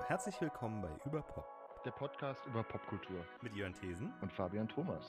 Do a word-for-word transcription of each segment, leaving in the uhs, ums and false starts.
Herzlich willkommen bei Überpop, der Podcast über Popkultur mit Jörn Thesen und Fabian Thomas.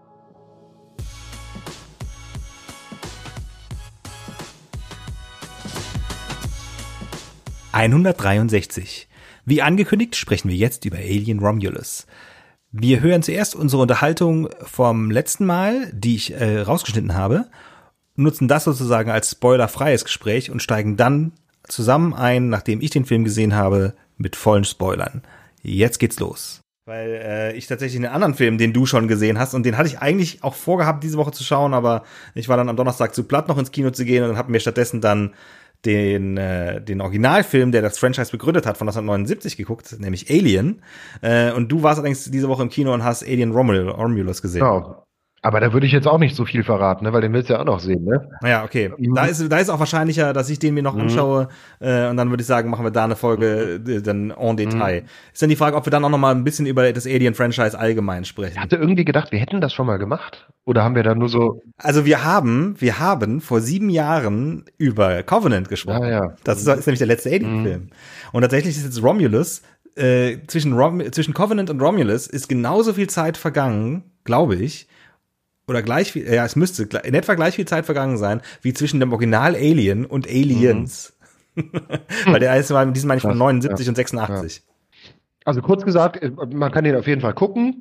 hundertdreiundsechzig. Wie angekündigt, sprechen wir jetzt über Alien Romulus. Wir hören zuerst unsere Unterhaltung vom letzten Mal, die ich äh, rausgeschnitten habe, nutzen das sozusagen als spoilerfreies Gespräch und steigen dann zusammen ein, nachdem ich den Film gesehen habe, mit vollen Spoilern. Jetzt geht's los. Weil äh, ich tatsächlich einen anderen Film, den du schon gesehen hast, und den hatte ich eigentlich auch vorgehabt, diese Woche zu schauen, aber ich war dann am Donnerstag zu platt, noch ins Kino zu gehen und habe mir stattdessen dann den äh, den Originalfilm, der das Franchise begründet hat, von neunzehnhundertneunundsiebzig geguckt, nämlich Alien. Äh, und du warst allerdings diese Woche im Kino und hast Alien Romul- Romulus gesehen. Genau. Aber da würde ich jetzt auch nicht so viel verraten, ne? Weil den willst du ja auch noch sehen, ne? Ja, okay. Mhm. Da ist da ist auch wahrscheinlicher, dass ich den mir noch mhm. anschaue äh, und dann würde ich sagen, machen wir da eine Folge mhm. dann en Detail. Mhm. Ist dann die Frage, ob wir dann auch noch mal ein bisschen über das Alien-Franchise allgemein sprechen. Ich hatte irgendwie gedacht, wir hätten das schon mal gemacht. Oder haben wir da nur so... Also wir haben, wir haben vor sieben Jahren über Covenant gesprochen. Ja, ja. Das ist, ist nämlich der letzte Alien-Film. Mhm. Und tatsächlich ist jetzt Romulus, äh, zwischen, Rom, zwischen Covenant und Romulus ist genauso viel Zeit vergangen, glaube ich, oder gleich viel, ja, es müsste in etwa gleich viel Zeit vergangen sein, wie zwischen dem Original Alien und Aliens. Mhm. Weil der ist mal, diesen meine ich von neunundsiebzig ja. und sechsundachtzig. Ja. Also kurz gesagt, man kann den auf jeden Fall gucken.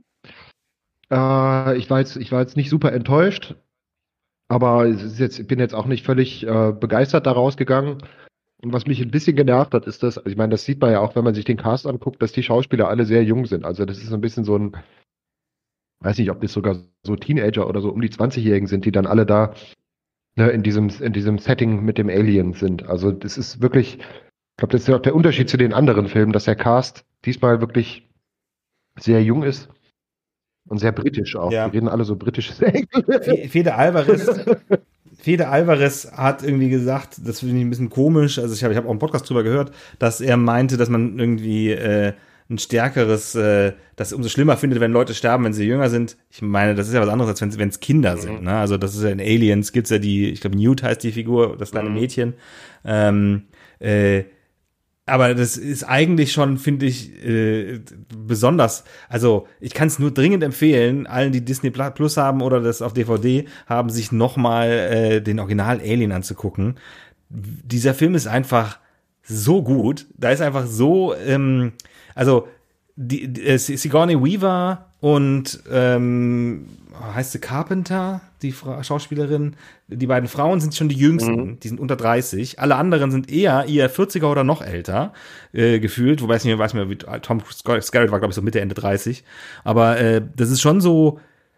Äh, ich war jetzt, ich war jetzt nicht super enttäuscht, aber es ist jetzt, ich bin jetzt auch nicht völlig äh, begeistert da rausgegangen. Und was mich ein bisschen genervt hat, ist das, also ich meine, das sieht man ja auch, wenn man sich den Cast anguckt, dass die Schauspieler alle sehr jung sind. Also das ist so ein bisschen so ein, weiß nicht, ob das sogar so Teenager oder so um die zwanzigjährigen sind, die dann alle da ne, in diesem in diesem Setting mit dem Alien sind. Also das ist wirklich, ich glaube, das ist ja auch der Unterschied zu den anderen Filmen, dass der Cast diesmal wirklich sehr jung ist und sehr britisch auch. Ja. Die reden alle so britisches Englisch. Fede Alvarez, Fede Alvarez hat irgendwie gesagt, das finde ich ein bisschen komisch, also ich habe ich hab auch einen Podcast drüber gehört, dass er meinte, dass man irgendwie äh, ein stärkeres, äh, das umso schlimmer findet, wenn Leute sterben, wenn sie jünger sind. Ich meine, das ist ja was anderes, als wenn es Kinder mhm. sind. Ne? Also das ist ja in Aliens, gibt's ja die, ich glaube Newt heißt die Figur, das kleine mhm. Mädchen. Ähm, äh, aber das ist eigentlich schon, finde ich, äh, besonders, also ich kann es nur dringend empfehlen, allen, die Disney Plus haben oder das auf D V D haben, sich nochmal äh, den Original Alien anzugucken. Dieser Film ist einfach so gut, da ist einfach so, ähm, also die, die äh, Sigourney Weaver und ähm, heißt sie Carpenter, die Fra- Schauspielerin, die beiden Frauen sind schon die jüngsten, mhm. die sind unter dreißig, alle anderen sind eher eher vierziger oder noch älter äh, gefühlt, wobei ich nicht mehr weiß mehr, wie Tom Skerritt war, glaube ich, so Mitte, Ende dreißig, aber äh, das ist schon so,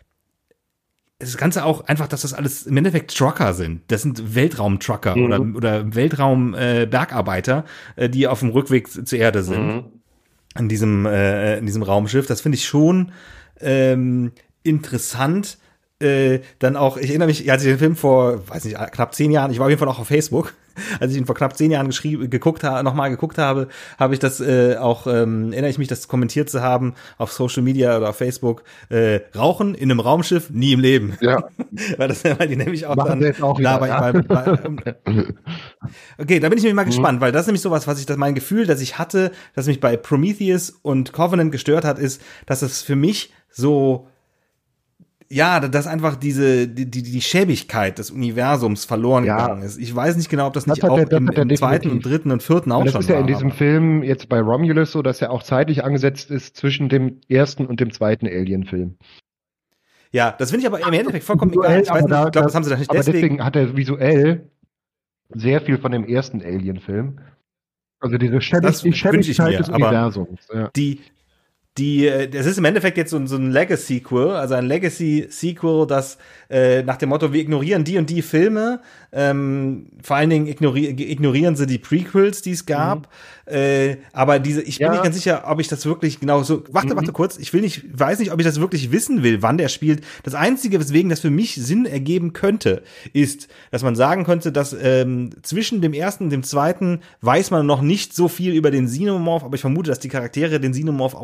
das Ganze auch einfach, dass das alles im Endeffekt Trucker sind. Das sind Weltraum-Trucker mhm. oder, oder Weltraum-Bergarbeiter, äh, die auf dem Rückweg zur Erde sind. Mhm. In diesem, äh, in diesem Raumschiff. Das finde ich schon ähm, interessant. Äh, dann auch, ich erinnere mich, als ich den Film vor, weiß nicht, knapp zehn Jahren, ich war auf jeden Fall auch auf Facebook, als ich ihn vor knapp zehn Jahren geschrieben, geguckt habe, nochmal geguckt habe, habe ich das äh, auch, ähm, erinnere ich mich, das kommentiert zu haben auf Social Media oder auf Facebook, äh, Rauchen in einem Raumschiff, nie im Leben. Ja. Weil das, weil die nämlich auch machen dann, auch wieder, da, ja. bei, bei, okay, da bin ich nämlich mal mhm. gespannt, weil das ist nämlich sowas, was ich, das mein Gefühl, das ich hatte, das mich bei Prometheus und Covenant gestört hat, ist, dass es für mich so, ja, dass einfach diese die die, die Schäbigkeit des Universums verloren ja. gegangen ist. Ich weiß nicht genau, ob das, das nicht auch der, im, im zweiten und dritten und vierten auch das schon war. Das ist ja in diesem aber. Film jetzt bei Romulus so, dass er auch zeitlich angesetzt ist zwischen dem ersten und dem zweiten Alien-Film. Ja, das finde ich aber im Endeffekt vollkommen egal. Ich weiß nicht, ich glaube, das haben sie da nicht aber deswegen. deswegen hat er visuell sehr viel von dem ersten Alien-Film. Also diese Schäbig- die Schäbigkeit des Universums. Ja. Die Die, das ist im Endeffekt jetzt so, so ein Legacy-Sequel, also ein Legacy-Sequel, das äh, nach dem Motto, wir ignorieren die und die Filme, ähm, vor allen Dingen ignori- ignorieren sie die Prequels, die es gab, mhm. äh, aber diese, ich bin ja. nicht ganz sicher, ob ich das wirklich genau so, warte, mhm. warte kurz, ich will nicht, weiß nicht, ob ich das wirklich wissen will, wann der spielt. Das Einzige, weswegen das für mich Sinn ergeben könnte, ist, dass man sagen könnte, dass ähm, zwischen dem ersten und dem zweiten weiß man noch nicht so viel über den Xenomorph, aber ich vermute, dass die Charaktere den Xenomorph auch nicht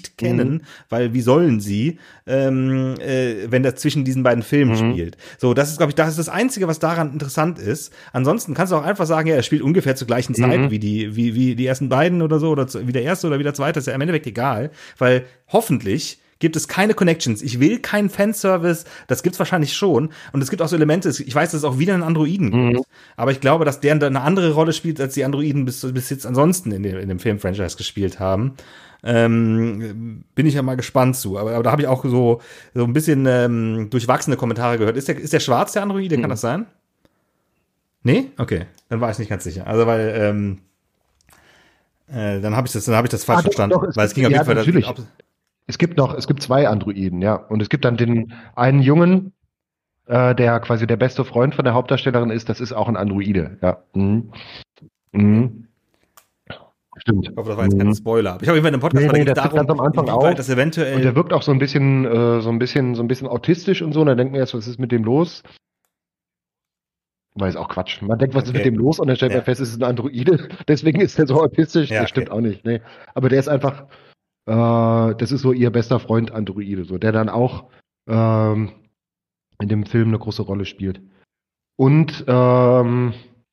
nicht kennen, mhm. weil wie sollen sie, ähm, äh, wenn das zwischen diesen beiden Filmen mhm. spielt. So, das ist, glaube ich, das ist das Einzige, was daran interessant ist. Ansonsten kannst du auch einfach sagen, ja, er spielt ungefähr zur gleichen Zeit mhm. wie die, wie, wie die ersten beiden oder so, oder wie der erste oder wie der zweite, ist ja im Endeffekt egal, weil hoffentlich gibt es keine Connections. Ich will keinen Fanservice. Das gibt's wahrscheinlich schon. Und es gibt auch so Elemente. Ich weiß, dass es auch wieder einen Androiden gibt. Mhm. Aber ich glaube, dass der eine andere Rolle spielt, als die Androiden bis, bis jetzt ansonsten in dem, in dem Film-Franchise gespielt haben. Ähm, bin ich ja mal gespannt zu. Aber, aber da habe ich auch so, so ein bisschen ähm, durchwachsene Kommentare gehört. Ist der, ist der schwarz, der Androide? Mhm. Kann das sein? Nee? Okay. Dann war ich nicht ganz sicher. Also, weil, ähm, äh, dann habe ich das, dann habe ich das falsch ah, verstanden. Doch, weil es ging auf jeden Fall natürlich. Das, Es gibt noch, es gibt zwei Androiden, ja. Und es gibt dann den einen Jungen, äh, der quasi der beste Freund von der Hauptdarstellerin ist. Das ist auch ein Androide, ja. Mhm. Mhm. Stimmt. Ich hoffe, das war jetzt mhm. kein Spoiler. Aber ich habe in einem Podcast nee, nee, das darum, ganz am Anfang auch. Das eventuell und der wirkt auch so ein bisschen, äh, so ein bisschen, so ein bisschen autistisch und so. Und dann denkt man erst, was ist mit dem los? Weil ist auch Quatsch. Man denkt, was okay. ist mit dem los? Und dann stellt man ja. fest, es ist ein Androide. Deswegen ist der so autistisch. Ja, das stimmt okay. auch nicht. Nee. Aber der ist einfach. Das ist so ihr bester Freund Androide, so, der dann auch ähm, in dem Film eine große Rolle spielt. Und ähm,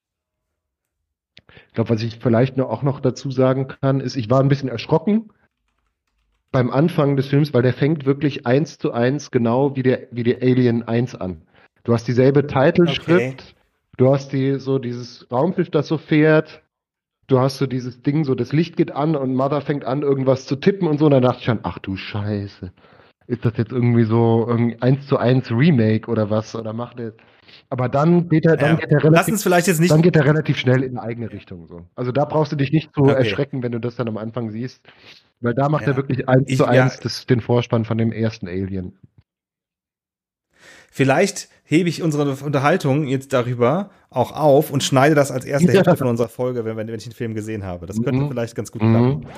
ich glaube, was ich vielleicht noch, auch noch dazu sagen kann, ist, ich war ein bisschen erschrocken beim Anfang des Films, weil der fängt wirklich eins zu eins genau wie der, wie der Alien eins an. Du hast dieselbe Titelschrift, okay. du hast die, so dieses Raumschiff, das so fährt. Du hast so dieses Ding, so das Licht geht an und Mother fängt an, irgendwas zu tippen und so. Und dann dachte ich schon, ach du Scheiße. Ist das jetzt irgendwie so ein eins zu eins Remake oder was? Oder macht er. Aber dann geht er, dann ja. geht er relativ, Lass uns vielleicht jetzt nicht dann geht er relativ schnell in eine eigene Richtung. So. Also da brauchst du dich nicht so okay. erschrecken, wenn du das dann am Anfang siehst. Weil da macht ja. er wirklich eins ich, zu eins ja. das, den Vorspann von dem ersten Alien. Vielleicht hebe ich unsere Unterhaltung jetzt darüber auch auf und schneide das als erste Hälfte ja. von unserer Folge, wenn, wenn ich den Film gesehen habe. Das könnte mhm. vielleicht ganz gut klappen. Mhm.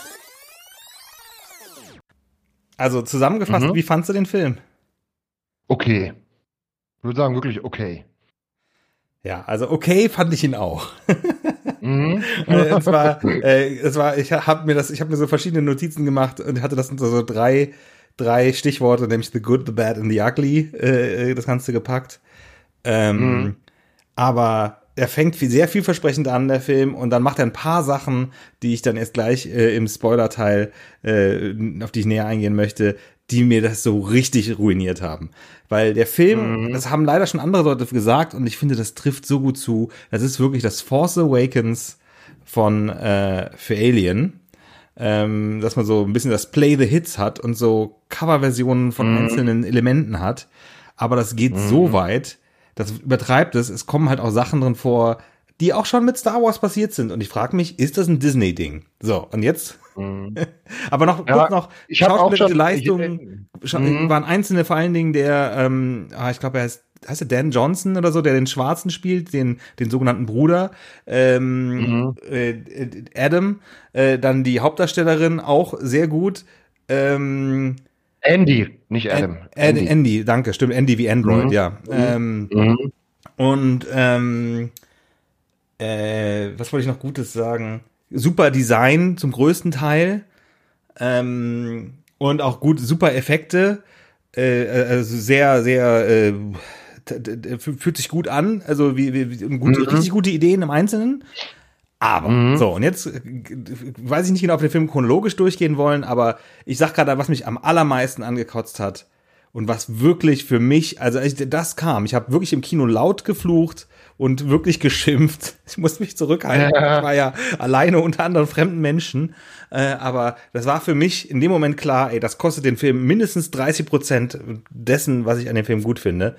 Also zusammengefasst, mhm. wie fandst du den Film? Okay. Ich würde sagen, wirklich okay. Ja, also okay fand ich ihn auch. mhm. es war, äh, es war, ich habe mir das, ich habe mir so verschiedene Notizen gemacht und hatte das unter so drei drei Stichworte, nämlich The Good, The Bad and The Ugly, äh, das Ganze gepackt. Ähm, mhm. Aber er fängt viel, sehr vielversprechend an, der Film, und dann macht er ein paar Sachen, die ich dann erst gleich äh, im Spoiler-Teil, äh, auf die ich näher eingehen möchte, die mir das so richtig ruiniert haben. Weil der Film, mhm. das haben leider schon andere Leute gesagt, und ich finde, das trifft so gut zu. Das ist wirklich das Force Awakens von äh, für Alien. Ähm, dass man so ein bisschen das Play the Hits hat und so Coverversionen von mhm. einzelnen Elementen hat. Aber das geht mhm. so weit, das übertreibt es. Es kommen halt auch Sachen drin vor, die auch schon mit Star Wars passiert sind. Und ich frage mich, ist das ein Disney-Ding? So, und jetzt? Mhm. Aber noch, ja, kurz noch, schauspielerische Leistungen mhm. waren einzelne, vor allen Dingen der, ähm, ah, ich glaube, er heißt heißt der Dan Johnson oder so, der den Schwarzen spielt, den den sogenannten Bruder, ähm, mhm. äh, Adam, äh, dann die Hauptdarstellerin auch sehr gut. Ähm, Andy, nicht Adam. Andy. Andy, danke, stimmt, Andy wie Android, mhm. ja. Mhm. Ähm, mhm. Und ähm, äh, was wollte ich noch Gutes sagen? Super Design zum größten Teil ähm, und auch gut, super Effekte, äh, also sehr, sehr äh, fühlt sich gut an, also wie, wie gute, mhm. richtig gute Ideen im Einzelnen. Aber, mhm. so, und jetzt weiß ich nicht genau, ob wir den Film chronologisch durchgehen wollen, aber ich sag gerade, was mich am allermeisten angekotzt hat und was wirklich für mich, also als das kam, ich habe wirklich im Kino laut geflucht und wirklich geschimpft. Ich musste mich zurückhalten, ja. Ich war ja alleine unter anderen fremden Menschen, äh, aber das war für mich in dem Moment klar, ey, das kostet den Film mindestens dreißig Prozent dessen, was ich an dem Film gut finde.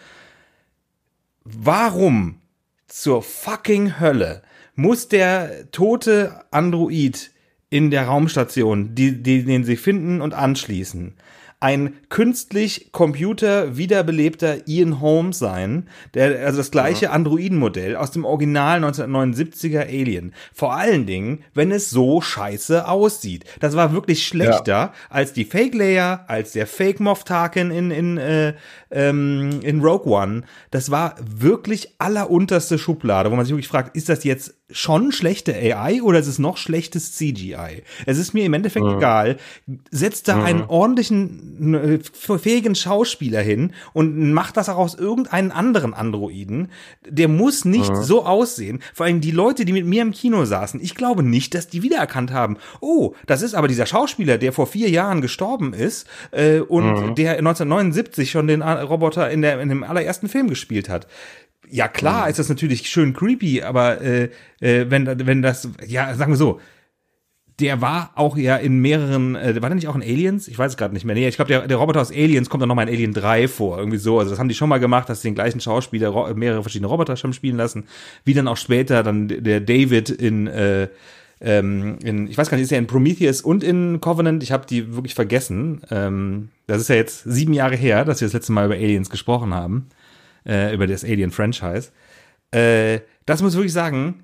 Warum zur fucking Hölle muss der tote Android in der Raumstation, die, die, den sie finden und anschließen, ein künstlich Computer wiederbelebter Ian Holmes sein, der, also das gleiche ja. Androidenmodell aus dem Original neunzehnhundertneunundsiebziger Alien. Vor allen Dingen, wenn es so scheiße aussieht. Das war wirklich schlechter ja. als die Fake Leia, als der Fake Moff Tarkin in, in, äh, ähm, in Rogue One, das war wirklich allerunterste Schublade, wo man sich wirklich fragt, ist das jetzt schon schlechte A I oder ist es noch schlechtes C G I? Es ist mir im Endeffekt mhm. egal. Setzt da mhm. einen ordentlichen, äh, fähigen Schauspieler hin und macht das auch aus irgendeinem anderen Androiden. Der muss nicht mhm. so aussehen. Vor allem die Leute, die mit mir im Kino saßen, ich glaube nicht, dass die wiedererkannt haben. Oh, das ist aber dieser Schauspieler, der vor vier Jahren gestorben ist äh, und mhm. der neunzehnhundertneunundsiebzig schon den Roboter in, der, in dem allerersten Film gespielt hat. Ja, klar, mhm. ist das natürlich schön creepy, aber äh, äh, wenn, wenn das, ja, sagen wir so, der war auch ja in mehreren, äh, war der nicht auch in Aliens? Ich weiß es gerade nicht mehr. Nee, ich glaube, der, der Roboter aus Aliens kommt dann nochmal in Alien drei vor, irgendwie so. Also das haben die schon mal gemacht, dass sie den gleichen Schauspieler ro- mehrere verschiedene Roboter schon spielen lassen, wie dann auch später dann der David in, äh, ähm, in ich weiß gar nicht, ist er in Prometheus und in Covenant? Ich habe die wirklich vergessen. Ähm, das ist ja jetzt sieben Jahre her, dass wir das letzte Mal über Aliens gesprochen haben. Äh, über das Alien-Franchise. Äh, das muss ich wirklich sagen,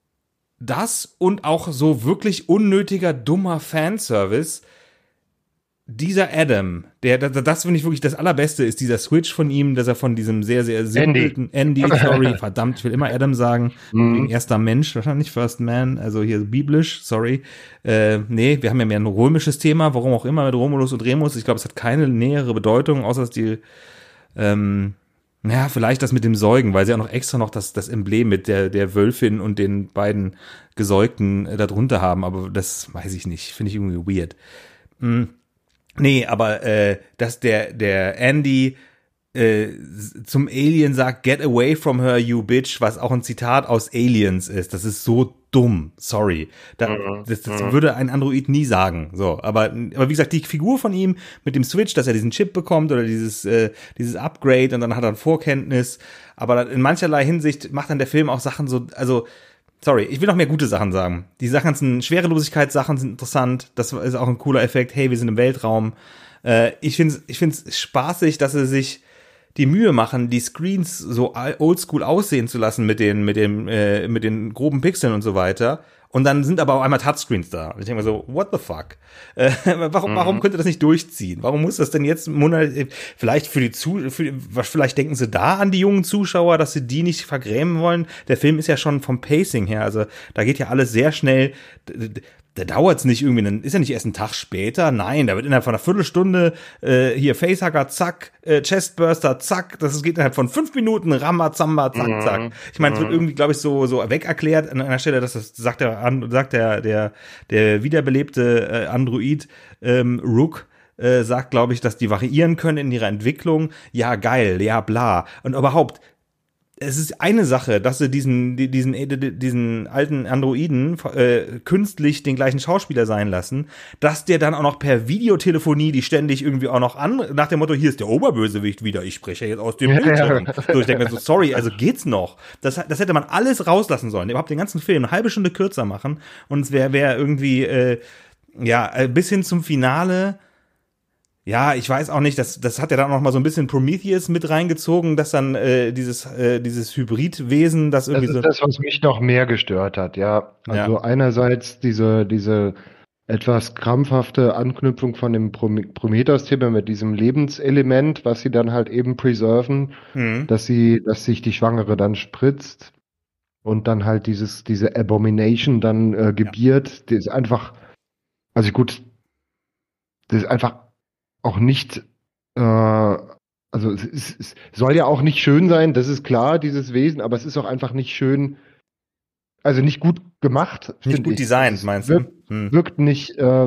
das und auch so wirklich unnötiger, dummer Fanservice, dieser Adam, der, das, das finde ich wirklich das Allerbeste, ist dieser Switch von ihm, dass er von diesem sehr, sehr simplen Andy, Andy sorry, verdammt, ich will immer Adam sagen, mhm. wegen erster Mensch, wahrscheinlich First Man, also hier biblisch, sorry. Äh, nee, wir haben ja mehr ein römisches Thema, warum auch immer mit Romulus und Remus, ich glaube, es hat keine nähere Bedeutung, außer dass die, ähm, ja, vielleicht das mit dem Säugen, weil sie auch noch extra noch das, das Emblem mit der, der Wölfin und den beiden Gesäugten äh, darunter haben, aber das weiß ich nicht, finde ich irgendwie weird. Hm. Nee, aber äh, dass der, der Andy äh, zum Alien sagt, get away from her, you bitch, was auch ein Zitat aus Aliens ist, das ist so dumm, sorry. Da, das, das würde ein Android nie sagen. So, aber, aber wie gesagt, die Figur von ihm mit dem Switch, dass er diesen Chip bekommt oder dieses, äh, dieses Upgrade und dann hat er ein Vorkenntnis. Aber in mancherlei Hinsicht macht dann der Film auch Sachen so, also, sorry, ich will noch mehr gute Sachen sagen. Die Sachen sind, Schwerelosigkeitssachen sind interessant. Das ist auch ein cooler Effekt. Hey, wir sind im Weltraum. Äh, ich finde es ich find's spaßig, dass er sich die Mühe machen, die Screens so oldschool aussehen zu lassen mit den, mit dem, äh, mit den groben Pixeln und so weiter. Und dann sind aber auch einmal Touchscreens da. Und ich denke mir so, what the fuck? Äh, warum, mhm. warum könnt ihr das nicht durchziehen? Warum muss das denn jetzt Monate, vielleicht für die Zu, für, vielleicht denken sie da an die jungen Zuschauer, dass sie die nicht vergrämen wollen? Der Film ist ja schon vom Pacing her, also da geht ja alles sehr schnell. Da dauert's nicht irgendwie, dann ist ja nicht erst ein Tag später, nein, da wird innerhalb von einer Viertelstunde äh, hier Facehugger, zack, äh, Chestburster, zack, das geht innerhalb von fünf Minuten, Ramazamba, zack, mhm. zack. Ich meine, es wird irgendwie, glaube ich, so so weg erklärt an einer Stelle, dass das sagt der sagt der der der wiederbelebte äh, Android ähm, Rook äh, sagt, glaube ich, dass die variieren können in ihrer Entwicklung. Ja, geil, ja, bla. Und überhaupt, es ist eine Sache, dass sie diesen, diesen, diesen alten Androiden äh, künstlich den gleichen Schauspieler sein lassen, dass der dann auch noch per Videotelefonie die ständig irgendwie auch noch an, nach dem Motto, hier ist der Oberbösewicht wieder, ich spreche jetzt aus dem Bildschirm. So, ich denke mir so, sorry, also geht's noch? Das, das hätte man alles rauslassen sollen, überhaupt den ganzen Film eine halbe Stunde kürzer machen und es wäre wär irgendwie, äh, ja, bis hin zum Finale. Ja, ich weiß auch nicht, das, das hat ja dann noch mal so ein bisschen Prometheus mit reingezogen, dass dann äh, dieses, äh, dieses Hybridwesen, das irgendwie so. Das ist das, was mich noch mehr gestört hat, ja. Also ja. einerseits diese, diese etwas krampfhafte Anknüpfung von dem Prometheus-Thema mit diesem Lebenselement, was sie dann halt eben preserven, mhm. dass sie, dass sich die Schwangere dann spritzt und dann halt dieses, diese Abomination dann äh, gebiert, ja. Die ist einfach, also gut, das ist einfach auch nicht, äh, also es, es, es soll ja auch nicht schön sein, das ist klar, dieses Wesen, aber es ist auch einfach nicht schön, also nicht gut gemacht. Nicht gut ich. designt, meinst wirkt, du? Hm. Wirkt nicht, äh,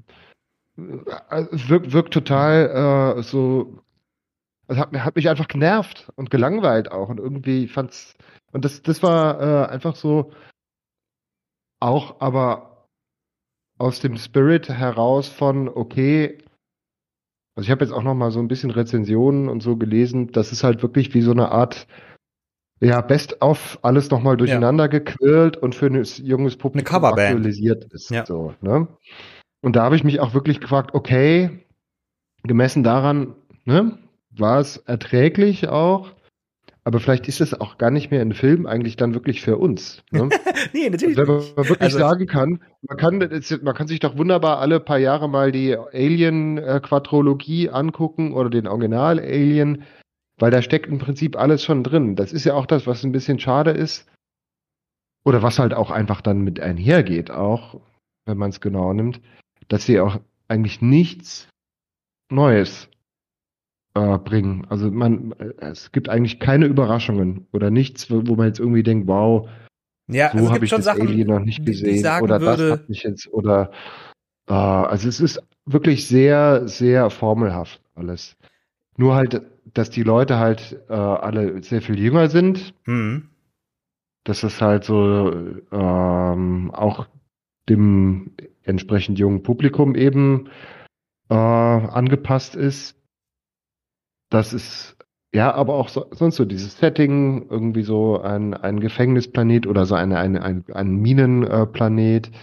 wirkt, wirkt total äh, so, es hat, hat mich einfach genervt und gelangweilt auch und irgendwie fand's, und das, das war äh, einfach so, auch aber aus dem Spirit heraus von, okay, also ich habe jetzt auch noch mal so ein bisschen Rezensionen und so gelesen, das ist halt wirklich wie so eine Art, ja, Best-of, alles noch mal durcheinander ja. gequirlt und für ein junges Publikum aktualisiert ist. Ja. So, ne? Und da habe ich mich auch wirklich gefragt, okay, gemessen daran, ne, war es erträglich auch, aber vielleicht ist es auch gar nicht mehr ein Film eigentlich dann wirklich für uns. Ne? Nee, natürlich Wenn man nicht. wirklich Also, sagen kann, man kann, man kann sich doch wunderbar alle paar Jahre mal die Alien-Quadrologie angucken oder den Original-Alien, weil da steckt im Prinzip alles schon drin. Das ist ja auch das, was ein bisschen schade ist oder was halt auch einfach dann mit einhergeht, auch wenn man es genau nimmt, dass sie auch eigentlich nichts Neues äh, bringen. Also man, äh, es gibt eigentlich keine Überraschungen oder nichts, wo, wo man jetzt irgendwie denkt, wow, ja, also so es habe gibt ich schon das Alien noch Sachen, nicht die, die ich gesehen sagen oder das würde, hat mich jetzt oder äh, also es ist wirklich sehr, sehr formelhaft alles. Nur halt, dass die Leute halt äh, alle sehr viel jünger sind, hm, dass es halt so ähm, auch dem entsprechend jungen Publikum eben äh, angepasst ist. Das ist ja, aber auch so, sonst so dieses Setting, irgendwie so ein, ein Gefängnisplanet oder so eine, eine, ein, ein Minenplanet,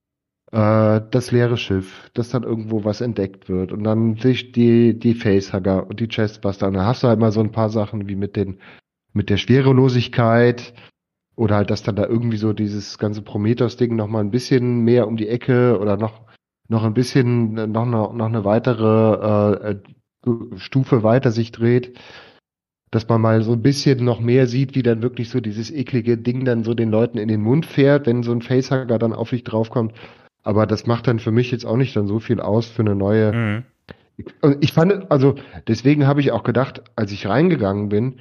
äh, das leere Schiff, dass dann irgendwo was entdeckt wird und dann sich die, die Facehugger und die Chestbuster. Und dann hast du halt mal so ein paar Sachen wie mit den, mit der Schwerelosigkeit oder halt, dass dann da irgendwie so dieses ganze Prometheus-Ding noch mal ein bisschen mehr um die Ecke oder noch, noch ein bisschen, noch, noch, noch eine weitere äh, äh, Stufe weiter sich dreht, dass man mal so ein bisschen noch mehr sieht, wie dann wirklich so dieses eklige Ding dann so den Leuten in den Mund fährt, wenn so ein Facehugger dann auf dich draufkommt. Aber das macht dann für mich jetzt auch nicht dann so viel aus für eine neue. hm. Und ich fand, also deswegen habe ich auch gedacht, als ich reingegangen bin,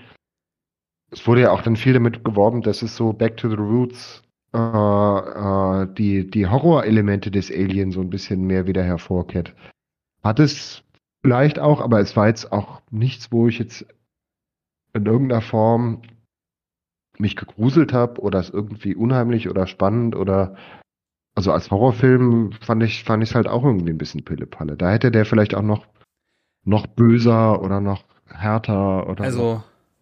es wurde ja auch dann viel damit geworben, dass es so Back to the Roots, äh, äh, die, die Horrorelemente des Alien so ein bisschen mehr wieder hervorkehrt. Hat es vielleicht auch, aber es war jetzt auch nichts, wo ich jetzt in irgendeiner Form mich gegruselt habe oder es irgendwie unheimlich oder spannend oder also als Horrorfilm fand ich fand ich es halt auch irgendwie ein bisschen Pille-Palle. Da hätte der vielleicht auch noch noch böser oder noch härter oder noch Also,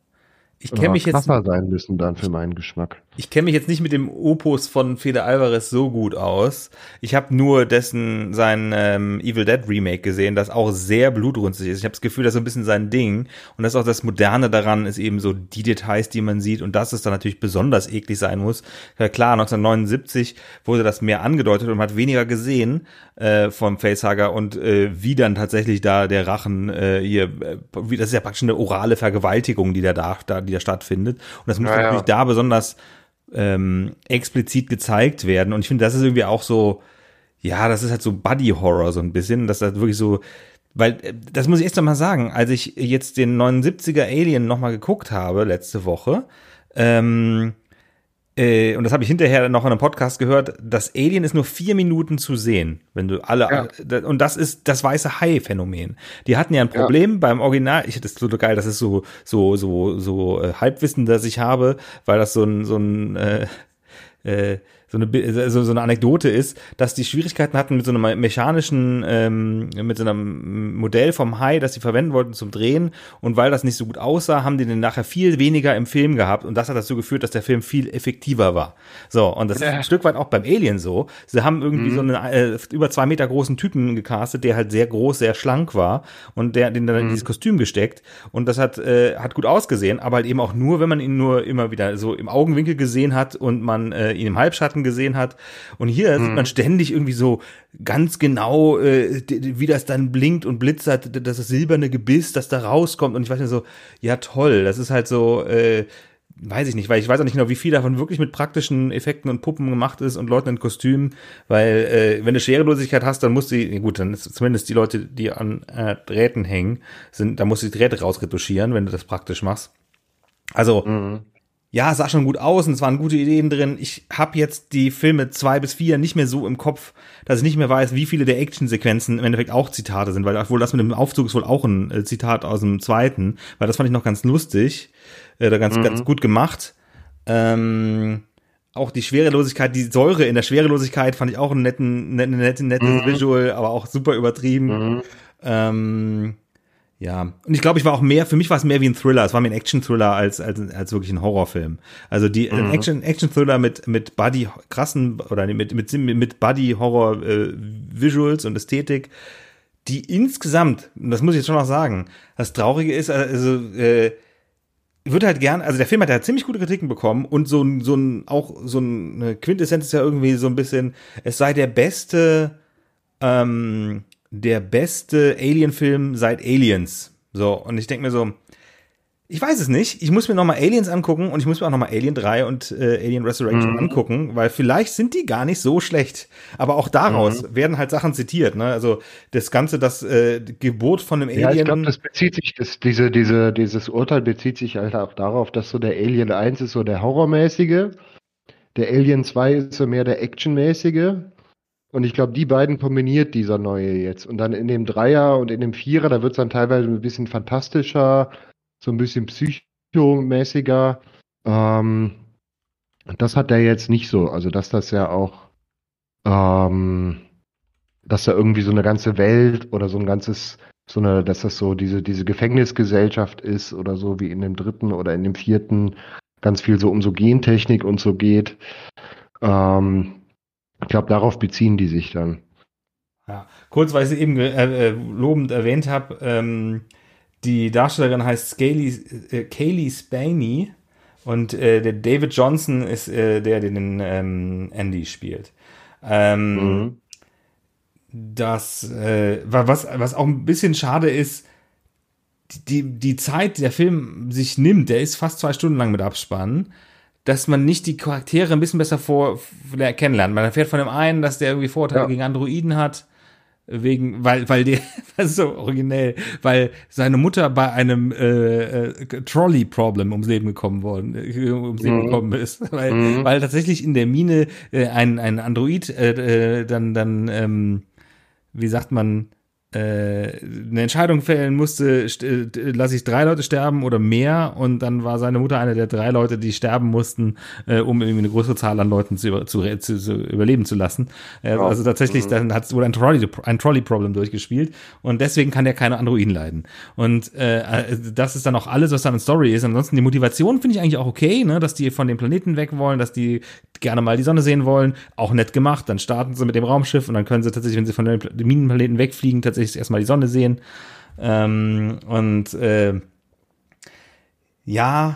ich kenne äh, mich jetzt, krasser sein müssen dann für ich, meinen Geschmack. ich kenne mich jetzt nicht mit dem Opus von Fede Alvarez so gut aus. Ich habe nur dessen sein ähm, Evil Dead Remake gesehen, das auch sehr blutrünstig ist. Ich habe das Gefühl, das ist so ein bisschen sein Ding. Und das ist auch das Moderne daran, ist eben so die Details, die man sieht und dass es dann natürlich besonders eklig sein muss. Ja, klar, neunzehnhundertneunundsiebzig wurde das mehr angedeutet und man hat weniger gesehen äh, vom Facehugger und äh, wie dann tatsächlich da der Rachen äh, hier, äh, wie, das ist ja praktisch eine orale Vergewaltigung, die da, da die da stattfindet. Und das muss Ja, natürlich ja. da besonders ähm, explizit gezeigt werden. Und ich finde, das ist irgendwie auch so, ja, das ist halt so Buddy-Horror so ein bisschen, dass das wirklich so, weil, äh, das muss ich echt mal sagen, als ich jetzt den neunundsiebziger Alien nochmal geguckt habe, letzte Woche, ähm, äh, und das habe ich hinterher noch in einem Podcast gehört, das Alien ist nur vier Minuten zu sehen, wenn du alle, Ja. und das ist das weiße Hai-Phänomen. Die hatten ja ein Ja. Problem beim Original, ich, das ist so geil, das ist so, so, so, so äh, Halbwissen, das ich habe, weil das so ein, so ein, äh, äh, so eine, so, so eine Anekdote ist, dass die Schwierigkeiten hatten mit so einem mechanischen, ähm, mit so einem Modell vom Hai, das sie verwenden wollten zum Drehen, und weil das nicht so gut aussah, haben die den nachher viel weniger im Film gehabt, und das hat dazu geführt, dass der Film viel effektiver war. So, und das ist ein Stück weit auch beim Alien so. Sie haben irgendwie Mhm. so einen äh, über zwei Meter großen Typen gecastet, der halt sehr groß, sehr schlank war, und der den dann in Mhm. dieses Kostüm gesteckt, und das hat äh, hat gut ausgesehen, aber halt eben auch nur, wenn man ihn nur immer wieder so im Augenwinkel gesehen hat und man äh, ihn im Halbschatten gesehen hat. Und hier Mhm. sieht man ständig irgendwie so ganz genau, äh, wie das dann blinkt und blitzert, das silberne Gebiss, das da rauskommt. Und ich weiß nicht so, ja toll, das ist halt so, äh, weiß ich nicht, weil ich weiß auch nicht genau, wie viel davon wirklich mit praktischen Effekten und Puppen gemacht ist und Leuten in Kostümen, weil äh, wenn du Schwerelosigkeit hast, dann musst du, gut, dann ist zumindest die Leute, die an äh, Drähten hängen, sind, da musst du die Drähte rausretuschieren, wenn du das praktisch machst. Also, Mhm. ja, sah schon gut aus und es waren gute Ideen drin. Ich habe jetzt die Filme zwei bis vier nicht mehr so im Kopf, dass ich nicht mehr weiß, wie viele der Actionsequenzen im Endeffekt auch Zitate sind, weil obwohl das mit dem Aufzug ist wohl auch ein äh, Zitat aus dem zweiten, weil das fand ich noch ganz lustig, äh, da ganz, Mhm. ganz gut gemacht. Ähm, auch die Schwerelosigkeit, die Säure in der Schwerelosigkeit fand ich auch ein netten, netten, netten, nettes Mhm. Visual, aber auch super übertrieben. Mhm. Ähm, ja, und ich glaube, ich war auch mehr, für mich war es mehr wie ein Thriller, es war mehr ein Action-Thriller als, als, als wirklich ein Horrorfilm. Also die, Mhm. ein Action, Action-Thriller mit, mit Buddy, krassen, oder mit, mit, mit Buddy-Horror, äh, Visuals und Ästhetik, die insgesamt, und das muss ich jetzt schon noch sagen, das Traurige ist, also, äh, würde halt gern, also der Film hat ja ziemlich gute Kritiken bekommen und so ein, so ein, auch so eine Quintessenz ist ja irgendwie so ein bisschen, es sei der beste, ähm, der beste Alien-Film seit Aliens. So, und ich denke mir so, ich weiß es nicht. Ich muss mir nochmal Aliens angucken und ich muss mir auch nochmal Alien drei und äh, Alien Resurrection mhm. angucken, weil vielleicht sind die gar nicht so schlecht. Aber auch daraus mhm. werden halt Sachen zitiert. Ne? Also das Ganze, das äh, Gebot von einem Alien. Ja, ich glaube, das bezieht sich, das, diese, diese, dieses Urteil bezieht sich halt auch darauf, dass so der Alien eins ist so der Horrormäßige, der Alien zwei ist so mehr der Actionmäßige. Und ich glaube, die beiden kombiniert dieser neue jetzt. Und dann in dem Dreier und in dem Vierer, da wird es dann teilweise ein bisschen fantastischer, so ein bisschen psychomäßiger. Ähm, das hat der jetzt nicht so. Also, dass das ja auch, ähm, dass da irgendwie so eine ganze Welt oder so ein ganzes, so eine, dass das so diese, diese Gefängnisgesellschaft ist oder so wie in dem dritten oder in dem vierten, ganz viel so um so Gentechnik und so geht. Ähm, ich glaube, darauf beziehen die sich dann. Ja, kurz, weil ich es eben äh, lobend erwähnt habe, ähm, die Darstellerin heißt Scaly, äh, Kaylee Spaney und äh, der David Johnson ist äh, der, der den ähm, Andy spielt. Ähm, mhm. Das, äh, was, was auch ein bisschen schade ist, die, die Zeit, die der Film sich nimmt, der ist fast zwei Stunden lang mit Abspann, dass man nicht die Charaktere ein bisschen besser vor, kennenlernt. Man erfährt von dem einen, dass der irgendwie Vorteile ja. gegen Androiden hat, wegen, weil, weil der, das ist so originell, weil seine Mutter bei einem äh, äh, Trolley-Problem ums Leben gekommen worden, äh, ums Leben mhm. gekommen ist, weil, mhm. weil tatsächlich in der Mine äh, ein, ein Android äh, äh, dann, dann, ähm, wie sagt man, äh, eine Entscheidung fällen musste, äh, lasse ich drei Leute sterben oder mehr, und dann war seine Mutter eine der drei Leute, die sterben mussten, äh, um irgendwie eine größere Zahl an Leuten zu, über, zu, zu, zu überleben zu lassen. Äh, oh. Also tatsächlich, mhm. dann hat wurde ein Trolley, ein Trolley-Problem durchgespielt, und deswegen kann der keine Androiden leiden. Und äh, das ist dann auch alles, was dann in Story ist. Ansonsten die Motivation finde ich eigentlich auch okay, ne, dass die von dem Planeten weg wollen, dass die gerne mal die Sonne sehen wollen, auch nett gemacht. Dann starten sie mit dem Raumschiff und dann können sie tatsächlich, wenn sie von dem Minenplaneten wegfliegen, tatsächlich erstmal die Sonne sehen. Ähm, und äh, ja,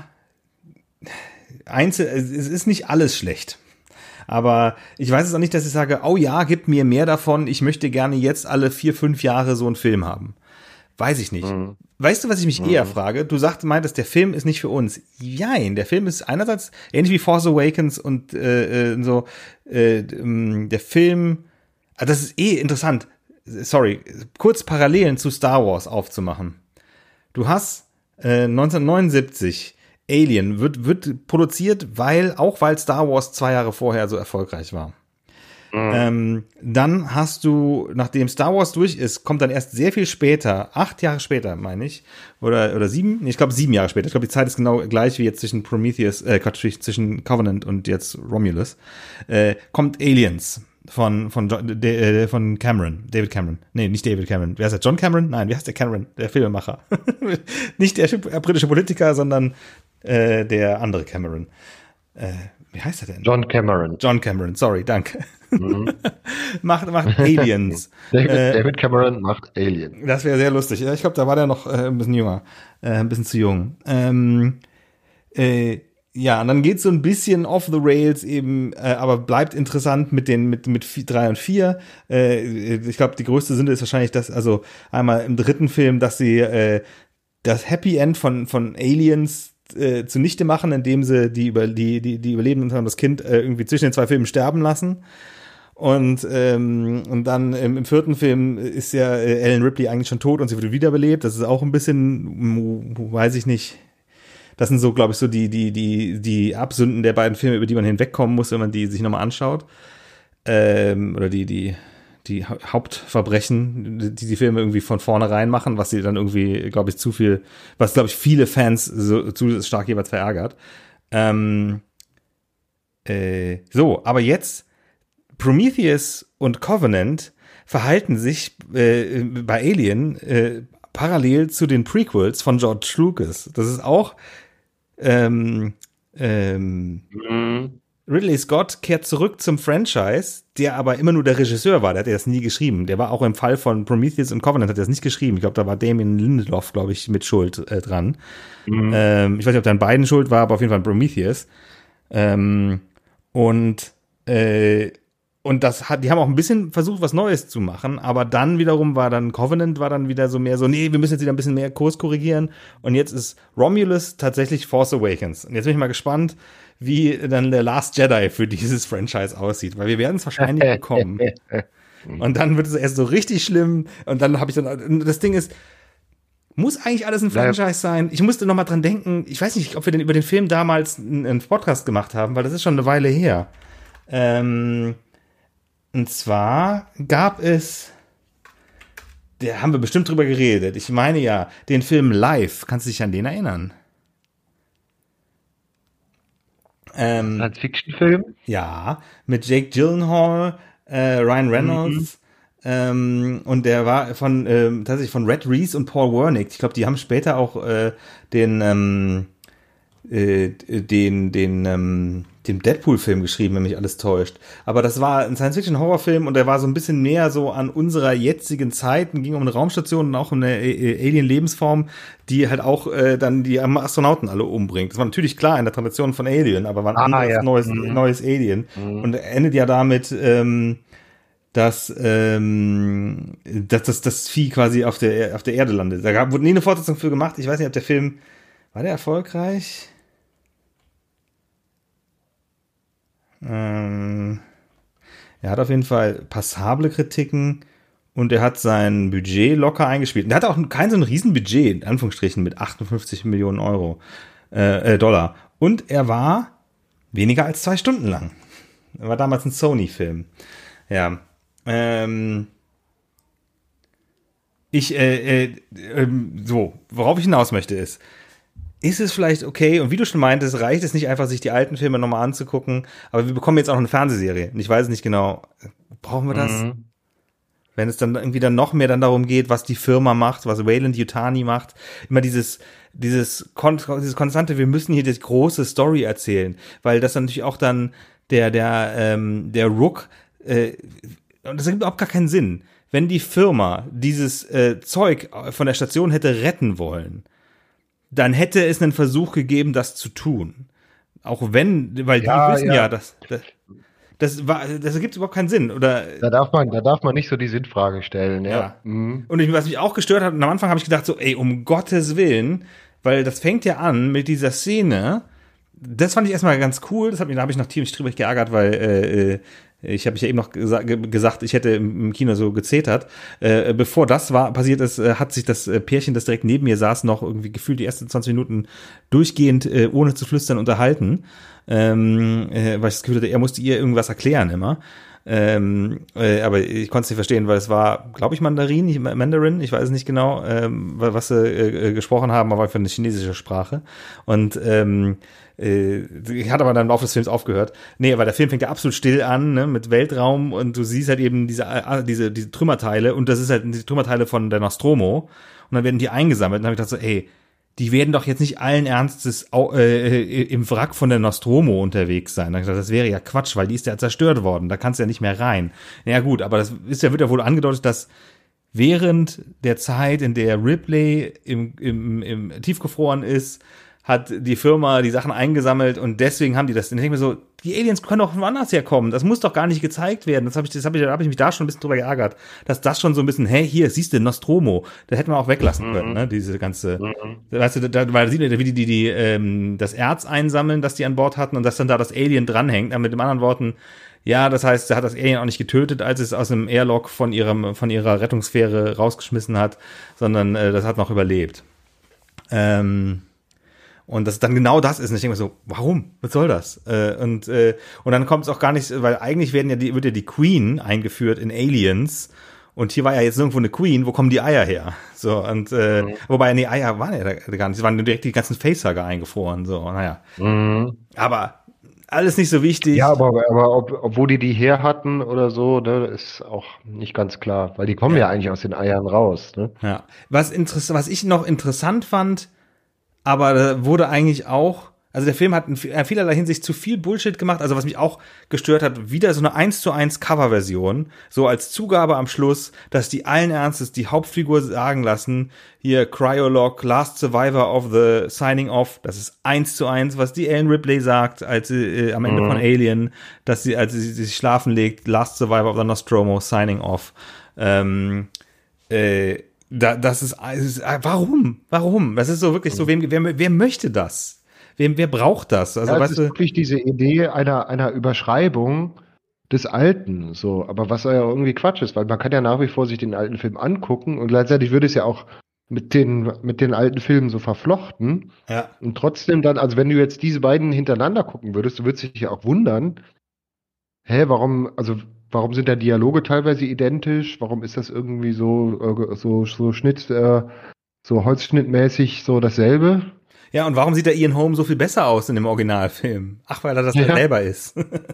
einzel es ist nicht alles schlecht. Aber ich weiß es auch nicht, dass ich sage, oh ja, gib mir mehr davon, ich möchte gerne jetzt alle vier, fünf Jahre so einen Film haben. Weiß ich nicht. Mhm. Weißt du, was ich mich mhm. eher frage? Du sagst, meintest, der Film ist nicht für uns. Jein, der Film ist einerseits ähnlich wie Force Awakens und äh, äh, so, äh, der Film, also das ist eh interessant, sorry, kurz Parallelen zu Star Wars aufzumachen. Du hast äh, neunzehnhundertneunundsiebzig Alien, wird, wird produziert, weil, auch weil Star Wars zwei Jahre vorher so erfolgreich war. Mhm. Ähm, dann hast du, nachdem Star Wars durch ist, kommt dann erst sehr viel später, acht Jahre später, meine ich, oder, oder sieben, nee, ich glaube sieben Jahre später, ich glaube die Zeit ist genau gleich wie jetzt zwischen Prometheus, äh, zwischen Covenant und jetzt Romulus, äh, kommt Aliens von, von, John, de, von Cameron, David Cameron, nee, nicht David Cameron, wer heißt der, John Cameron? Nein, wie heißt der Cameron, der Filmemacher, nicht der britische Politiker, sondern äh, der andere Cameron, äh, wie heißt er denn? John Cameron. John Cameron, sorry, danke. Mhm. macht, macht Aliens. David, äh, David Cameron macht Aliens. Das wäre sehr lustig. Ich glaube, da war der noch äh, ein bisschen jünger. Äh, ein bisschen zu jung. Ähm, äh, ja, und dann geht's so ein bisschen off the rails eben, äh, aber bleibt interessant mit den, mit, mit drei und vier. Äh, ich glaube, die größte Sünde ist wahrscheinlich, dass, also einmal im dritten Film, dass sie äh, das Happy End von, von Aliens Äh, zunichte machen, indem sie die über die die die Überlebenden haben das Kind äh, irgendwie zwischen den zwei Filmen sterben lassen, und ähm, und dann im, im vierten Film ist ja äh, Ellen Ripley eigentlich schon tot und sie wird wiederbelebt. Das ist auch ein bisschen, weiß ich nicht. Das sind so, glaube ich, so die die die die Absünden der beiden Filme, über die man hinwegkommen muss, wenn man die sich nochmal anschaut, ähm, oder die die die Hauptverbrechen, die die Filme irgendwie von vornherein machen, was sie dann irgendwie, glaube ich, zu viel, was, glaube ich, viele Fans so zu stark jeweils verärgert. Ähm, äh, so, aber jetzt, Prometheus und Covenant verhalten sich äh, bei Alien äh, parallel zu den Prequels von George Lucas. Das ist auch ähm, ähm, mhm. Ridley Scott kehrt zurück zum Franchise, der aber immer nur der Regisseur war, der hat das nie geschrieben. Der war auch im Fall von Prometheus und Covenant, hat er das nicht geschrieben. Ich glaube, da war Damien Lindelof, glaube ich, mit Schuld äh, dran. Mhm. Ähm, ich weiß nicht, ob der an beiden schuld war, aber auf jeden Fall Prometheus. Ähm, und äh, und das hat, die haben auch ein bisschen versucht, was Neues zu machen, aber dann wiederum war dann Covenant, war dann wieder so mehr so, nee, wir müssen jetzt wieder ein bisschen mehr Kurs korrigieren. Und jetzt ist Romulus tatsächlich Force Awakens. Und jetzt bin ich mal gespannt, wie dann der Last Jedi für dieses Franchise aussieht, weil wir werden es wahrscheinlich bekommen. Und dann wird es erst so richtig schlimm und dann habe ich dann, das Ding ist, muss eigentlich alles ein Franchise sein? Ich musste noch mal dran denken, ich weiß nicht, ob wir denn über den Film damals einen Podcast gemacht haben, weil das ist schon eine Weile her. Ähm, und zwar gab es, da haben wir bestimmt drüber geredet, ich meine ja, den Film Live, kannst du dich an den erinnern? Ähm, Science-Fiction-Film? Ja, mit Jake Gyllenhaal, äh, Ryan Reynolds, mhm. ähm, und der war von ähm, tatsächlich von Red Reese und Paul Wernick. Ich glaube, die haben später auch äh, den ähm, äh, den den ähm, den Deadpool-Film geschrieben, wenn mich alles täuscht. Aber das war ein Science-Fiction-Horrorfilm und der war so ein bisschen mehr so an unserer jetzigen Zeit. Es ging um eine Raumstation und auch um eine Alien-Lebensform, die halt auch äh, dann die Astronauten alle umbringt. Das war natürlich klar in der Tradition von Alien, aber war ein ah, anderes ja. neues, mhm. neues Alien. Mhm. Und endet ja damit, ähm, dass, ähm, dass das, das Vieh quasi auf der, auf der Erde landet. Da gab, wurde nie eine Fortsetzung für gemacht. Ich weiß nicht, ob der Film, war der erfolgreich? Ähm, er hat auf jeden Fall passable Kritiken und er hat sein Budget locker eingespielt. Und er hatte auch kein so ein Riesenbudget, in Anführungsstrichen, mit achtundfünfzig Millionen Euro, äh, äh, Dollar. Und er war weniger als zwei Stunden lang. Er war damals ein Sony-Film. Ja. Ähm, ich, äh, äh, äh, so, worauf ich hinaus möchte ist, ist es vielleicht okay, und wie du schon meintest, reicht es nicht einfach, sich die alten Filme nochmal anzugucken, aber wir bekommen jetzt auch noch eine Fernsehserie. Und ich weiß nicht genau, brauchen wir das? Mhm. Wenn es dann irgendwie dann noch mehr dann darum geht, was die Firma macht, was Wayland Yutani macht, immer dieses, dieses, dieses konstante, wir müssen hier die große Story erzählen, weil das dann natürlich auch dann der, der, ähm, der Rook, äh, und das ergibt überhaupt gar keinen Sinn. Wenn die Firma dieses äh, Zeug von der Station hätte retten wollen, dann hätte es einen Versuch gegeben, das zu tun. Auch wenn, weil ja, die wissen ja, ja dass, das, das, war, das ergibt überhaupt keinen Sinn. Oder, da darf man, da darf man nicht so die Sinnfrage stellen. Ja. ja. Mhm. Und ich, was mich auch gestört hat, und am Anfang habe ich gedacht so, ey, um Gottes Willen, weil das fängt ja an mit dieser Szene. Das fand ich erstmal ganz cool. Das hat mich, da habe ich noch ziemlich drüber geärgert, weil äh, ich habe ja eben noch gesa- gesagt, ich hätte im Kino so gezetert. Äh, bevor das war passiert ist, äh, hat sich das äh, Pärchen, das direkt neben mir saß, noch irgendwie gefühlt die ersten zwanzig Minuten durchgehend, äh, ohne zu flüstern, unterhalten. Ähm, äh, weil ich das Gefühl hatte, er musste ihr irgendwas erklären immer. Ähm, äh, aber ich konnte es nicht verstehen, weil es war, glaube ich, Mandarin, nicht Mandarin, ich weiß es nicht genau, ähm, was sie äh, gesprochen haben, aber für eine chinesische Sprache. Und ähm, äh, hat aber dann im Laufe des Films aufgehört. Nee, weil der Film fängt ja absolut still an, ne, mit Weltraum, und du siehst halt eben diese, diese, diese Trümmerteile, und das ist halt die Trümmerteile von der Nostromo, und dann werden die eingesammelt, und dann habe ich gedacht so, ey, die werden doch jetzt nicht allen Ernstes äh, im Wrack von der Nostromo unterwegs sein. Da hab ich gedacht, das wäre ja Quatsch, weil die ist ja zerstört worden. Da kannst du ja nicht mehr rein. Ja gut, aber das ist ja, wird ja wohl angedeutet, dass während der Zeit, in der Ripley im, im, im tiefgefroren ist, hat die Firma die Sachen eingesammelt, und deswegen haben die das. Und ich denke mir so, die Aliens können doch von woanders herkommen. Das muss doch gar nicht gezeigt werden. Das habe ich, das habe ich, da habe ich mich da schon ein bisschen drüber geärgert, dass das schon so ein bisschen, hey, hier, siehst du, Nostromo, da hätten wir auch weglassen können, mhm. ne, diese ganze, mhm. weißt du, da, weil sieht man, wie die, die, die, ähm, das Erz einsammeln, das die an Bord hatten, und dass dann da das Alien dranhängt. Aber mit den anderen Worten, ja, das heißt, er hat das Alien auch nicht getötet, als es aus dem Airlock von ihrem, von ihrer Rettungsfähre rausgeschmissen hat, sondern äh, das hat noch überlebt. Ähm, Und das dann genau das ist. Und ich denke mir so, warum? Was soll das? Äh, und äh, und dann kommt es auch gar nicht, weil eigentlich werden ja die, wird ja die Queen eingeführt in Aliens. Und hier war ja jetzt nirgendwo eine Queen. Wo kommen die Eier her? So, und äh, mhm. wobei, nee, Eier waren ja da gar nicht. Es waren direkt die ganzen Facehager eingefroren. So, naja. Mhm. Aber alles nicht so wichtig. Ja, aber, aber ob, obwohl die die her hatten oder so, ne, ist auch nicht ganz klar. Weil die kommen ja, ja eigentlich aus den Eiern raus. Ne? Ja. Was, interess- was ich noch interessant fand, aber da wurde eigentlich auch, Also der Film hat in vielerlei Hinsicht zu viel Bullshit gemacht. Also was mich auch gestört hat, wieder so eine eins zu eins Coverversion, so als Zugabe am Schluss, dass die allen Ernstes die Hauptfigur sagen lassen, hier Cryolog, Last Survivor of the Signing Off, das ist eins zu eins, was die Ellen Ripley sagt, als sie äh, am Ende mhm. von Alien, dass sie, als sie sich schlafen legt, Last Survivor of the Nostromo, Signing Off. Ähm, äh, da, das ist, ist, warum? Warum? Das ist so wirklich so, wem, wer, wer möchte das? Wer, wer braucht das? Also, ja, weißt es ist du, wirklich diese Idee einer, einer Überschreibung des Alten, so, aber was ja irgendwie Quatsch ist, weil man kann ja nach wie vor sich den alten Film angucken und gleichzeitig würde es ja auch mit den, mit den alten Filmen so verflochten. Ja. Und trotzdem dann, also wenn du jetzt diese beiden hintereinander gucken würdest, du würdest dich ja auch wundern, hä, warum, also warum sind da Dialoge teilweise identisch? Warum ist das irgendwie so, äh, so, so Schnitt, äh, so holzschnittmäßig so dasselbe? Ja, und warum sieht der Ian Holm so viel besser aus in dem Originalfilm? Ach, weil er das ja selber ist.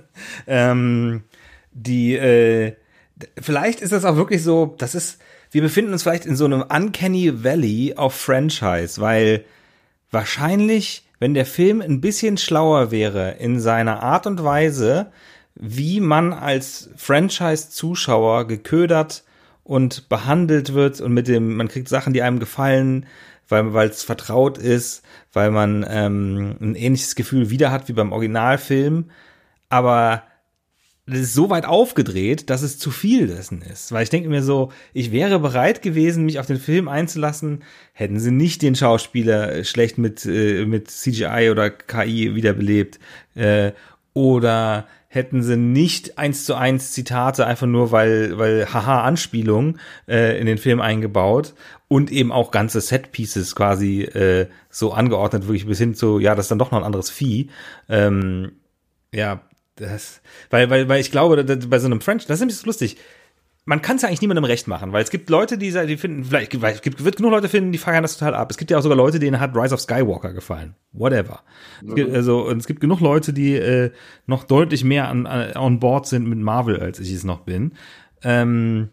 ähm, die, äh, vielleicht ist das auch wirklich so, das ist, wir befinden uns vielleicht in so einem Uncanny Valley auf Franchise, weil wahrscheinlich, wenn der Film ein bisschen schlauer wäre in seiner Art und Weise, wie man als Franchise-Zuschauer geködert und behandelt wird und mit dem, man kriegt Sachen, die einem gefallen, weil weil es vertraut ist, weil man ähm, ein ähnliches Gefühl wieder hat wie beim Originalfilm, aber das ist so weit aufgedreht, dass es zu viel dessen ist. Weil ich denke mir so, ich wäre bereit gewesen, mich auf den Film einzulassen, hätten sie nicht den Schauspieler schlecht mit, äh, mit C G I oder K I wiederbelebt, äh, oder hätten sie nicht eins zu eins Zitate einfach nur, weil, weil haha Anspielung äh, in den Film eingebaut und eben auch ganze Set-Pieces quasi äh, so angeordnet, wirklich bis hin zu, ja, das ist dann doch noch ein anderes Vieh. Ähm, ja, das, weil, weil, weil ich glaube, das, bei so einem French, das ist nämlich so lustig. Man kann es ja eigentlich niemandem recht machen, weil es gibt Leute, die, die finden, vielleicht es gibt, wird genug Leute finden, die feiern das total ab. Es gibt ja auch sogar Leute, denen hat Rise of Skywalker gefallen. Whatever. Mhm. Es gibt, also, und es gibt genug Leute, die äh, noch deutlich mehr an, an on board sind mit Marvel, als ich es noch bin. Ähm,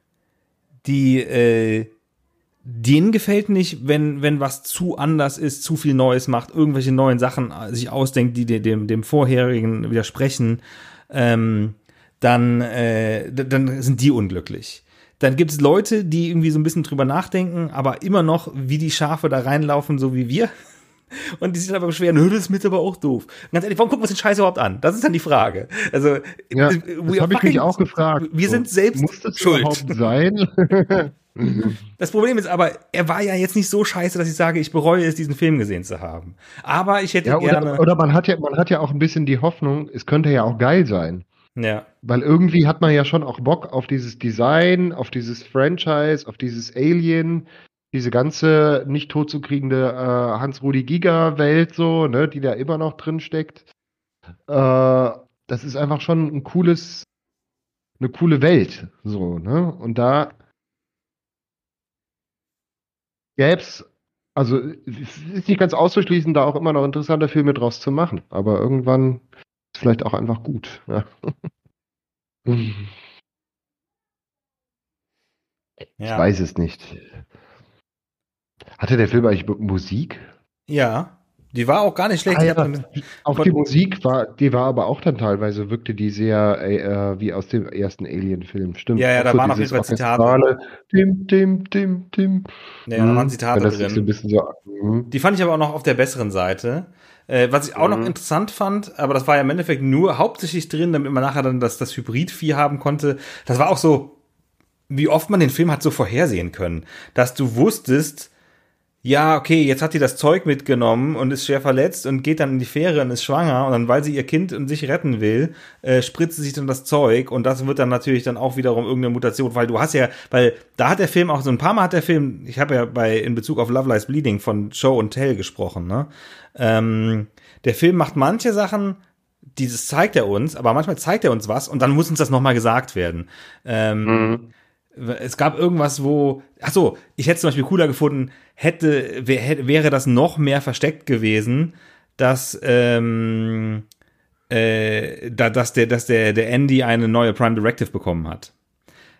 die, äh, denen gefällt nicht, wenn, wenn was zu anders ist, zu viel Neues macht, irgendwelche neuen Sachen sich ausdenkt, die dem, dem vorherigen widersprechen. Ähm, dann, äh, dann sind die unglücklich. Dann gibt es Leute, die irgendwie so ein bisschen drüber nachdenken, aber immer noch wie die Schafe da reinlaufen, so wie wir. Und die sich aber beschweren, das ist mir aber auch doof. Und ganz ehrlich, warum gucken wir uns den Scheiß überhaupt an? Das ist dann die Frage. Also, ja, das habe ich mich auch gefragt. Wir sind selbst muss das schuld. Überhaupt sein? Das Problem ist aber, er war ja jetzt nicht so scheiße, dass ich sage, ich bereue es, diesen Film gesehen zu haben. Aber ich hätte ja, oder, gerne... Oder man hat ja, man hat ja auch ein bisschen die Hoffnung, es könnte ja auch geil sein. Ja. Weil irgendwie hat man ja schon auch Bock auf dieses Design, auf dieses Franchise, auf dieses Alien, diese ganze nicht totzukriegende äh, Hans-Rudi Giger-Welt so, ne, die da immer noch drin steckt. Äh, das ist einfach schon ein cooles, eine coole Welt, so, ne? Und da gäb's, also es ist nicht ganz auszuschließen, da auch immer noch interessante Filme draus zu machen, aber irgendwann ist vielleicht auch einfach gut. Ja. Ich Ja. weiß es nicht. Hatte der Film eigentlich Musik? Ja, die war auch gar nicht schlecht. Ah, Ich ja. hab, Auch die Musik war, die war aber auch dann teilweise, wirkte die sehr äh, wie aus dem ersten Alien-Film. Stimmt. Ja, ja, auch da so waren auf jeden dieses Fall Zitate. orchestrale Dim, dim, dim, dim. Ja, da waren Zitate das drin. Ist so ein bisschen so, mhm. Die fand ich aber auch noch auf der besseren Seite. Äh, was ich auch Mhm. noch interessant fand, aber das war ja im Endeffekt nur hauptsächlich drin, damit man nachher dann das, das Hybrid-Vieh haben konnte. Das war auch so, wie oft man den Film hat so vorhersehen können, dass du wusstest, ja, okay, jetzt hat die das Zeug mitgenommen und ist schwer verletzt und geht dann in die Fähre und ist schwanger und dann, weil sie ihr Kind und sich retten will, äh, spritzt sie sich dann das Zeug und das wird dann natürlich dann auch wiederum irgendeine Mutation, weil du hast ja, weil da hat der Film auch so ein paar Mal hat der Film, ich habe ja bei in Bezug auf Love Lies Bleeding von Show and Tell gesprochen, ne? Ähm, der Film macht manche Sachen, dieses zeigt er uns, aber manchmal zeigt er uns was und dann muss uns das nochmal gesagt werden. Ähm, Mhm. Es gab irgendwas, wo, ach so, ich hätte es zum Beispiel cooler gefunden, hätte, wär, wäre das noch mehr versteckt gewesen, dass, ähm, äh, da, dass der, dass der, der Andy eine neue Prime Directive bekommen hat.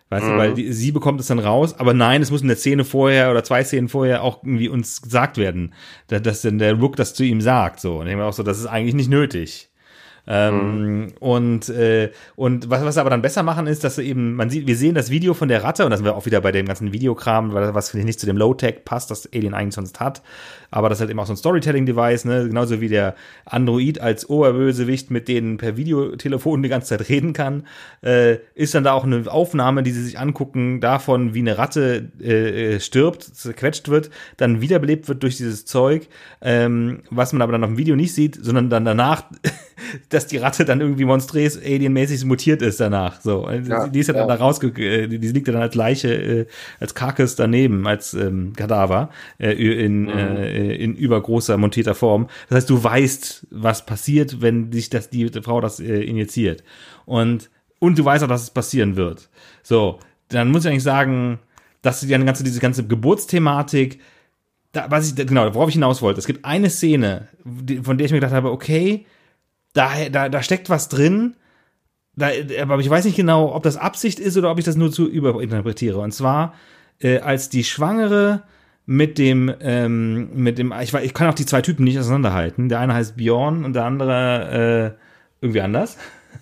Weißt mhm. du, weil die, sie bekommt es dann raus, aber nein, es muss in der Szene vorher oder zwei Szenen vorher auch irgendwie uns gesagt werden, dass, dass dann der Rook das zu ihm sagt, so. Und ich meine auch so, das ist eigentlich nicht nötig. Ähm, mhm. und äh, und was, was wir aber dann besser machen ist, dass du eben, man sieht, wir sehen das Video von der Ratte und da sind wir auch wieder bei dem ganzen Videokram, weil was finde ich nicht zu dem Low-Tech passt, das Alien eigentlich sonst hat, aber das ist halt eben auch so ein Storytelling-Device, ne, genauso wie der Android als Oberbösewicht, mit denen per Videotelefon die ganze Zeit reden kann, äh, ist dann da auch eine Aufnahme, die sie sich angucken, davon, wie eine Ratte äh, stirbt, zerquetscht wird, dann wiederbelebt wird durch dieses Zeug, ähm, was man aber dann auf dem Video nicht sieht, sondern dann danach dass die Ratte dann irgendwie monströs alienmäßig mutiert ist danach. So, ja, die ist ja, ja. dann da rausge, die liegt dann als Leiche, äh, als Carcass daneben, als ähm, Kadaver äh, in, mhm. äh, in übergroßer montierter Form. Das heißt, du weißt, was passiert, wenn sich das die Frau das äh, injiziert. Und und du weißt auch, dass es passieren wird. So, dann muss ich eigentlich sagen, dass die ganze diese ganze Geburtsthematik, da, was ich genau, worauf ich hinaus wollte. Es gibt eine Szene, die, von der ich mir gedacht habe, okay, Da, da, da steckt was drin, da, aber ich weiß nicht genau, ob das Absicht ist oder ob ich das nur zu überinterpretiere. Und zwar, äh, als die Schwangere mit dem, ähm, mit dem, ich, ich kann auch die zwei Typen nicht auseinanderhalten. Der eine heißt Bjorn und der andere äh, irgendwie anders.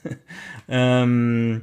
ähm,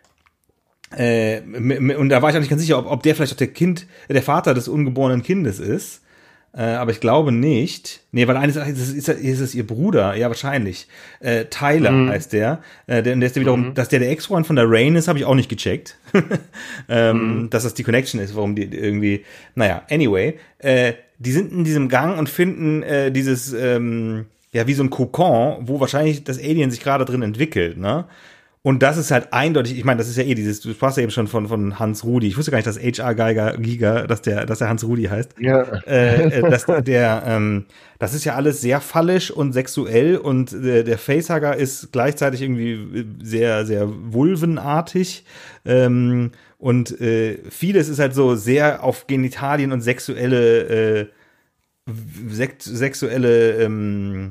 äh, und da war ich auch nicht ganz sicher, ob, ob der vielleicht auch der Kind, der Vater des ungeborenen Kindes ist. Äh, aber ich glaube nicht. Nee, weil eines ist, ist, ist es ihr Bruder, ja, wahrscheinlich. Äh, Tyler mhm. heißt der. Äh, der, der ist der wiederum, mhm. dass der der Ex-Freund von der Rain ist, habe ich auch nicht gecheckt. ähm, mhm. Dass das die Connection ist, warum die irgendwie. Naja, anyway. Äh, die sind in diesem Gang und finden äh, dieses, ähm, ja, wie so ein Kokon, wo wahrscheinlich das Alien sich gerade drin entwickelt, ne? Und das ist halt eindeutig, ich meine, das ist ja eh dieses, du sprachst ja eben schon von, von Hans Rudi. Ich wusste gar nicht, dass H R Geiger, Giga, dass der, dass der Hans Rudi heißt. Ja. Äh, dass der, ähm, das ist ja alles sehr phallisch und sexuell und äh, der Facehugger ist gleichzeitig irgendwie sehr, sehr vulvenartig. Ähm, und äh, vieles ist halt so sehr auf Genitalien und sexuelle, äh, sex- sexuelle, ähm,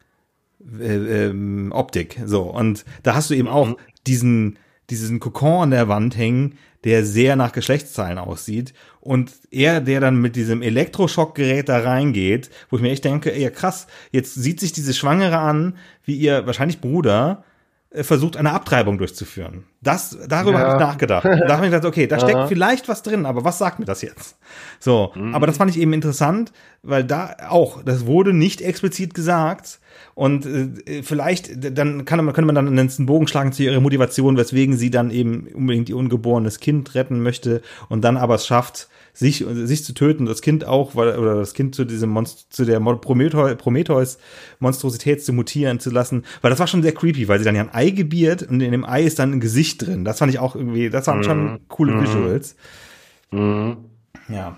Äh, ähm, Optik, so, und da hast du eben auch diesen diesen Kokon an der Wand hängen, der sehr nach Geschlechtszahlen aussieht und er, der dann mit diesem Elektroschockgerät da reingeht, wo ich mir echt denke, ey, ja krass, jetzt sieht sich diese Schwangere an, wie ihr wahrscheinlich Bruder versucht, eine Abtreibung durchzuführen. Das, darüber ja. habe ich nachgedacht. Da habe ich gedacht, okay, da steckt vielleicht was drin, aber was sagt mir das jetzt? So, mhm. aber das fand ich eben interessant, weil da auch, das wurde nicht explizit gesagt und äh, vielleicht, dann kann man, könnte man dann einen Bogen schlagen zu ihrer Motivation, weswegen sie dann eben unbedingt ihr ungeborenes Kind retten möchte und dann aber es schafft, sich, sich zu töten, das Kind auch, weil, oder das Kind zu diesem Monst- zu der Prometheus, Prometheus Monstrosität zu mutieren zu lassen, weil das war schon sehr creepy, weil sie dann ja ein Ei gebiert und in dem Ei ist dann ein Gesicht drin. Das fand ich auch irgendwie, das waren mm. schon coole mm. Visuals. Mm. Ja.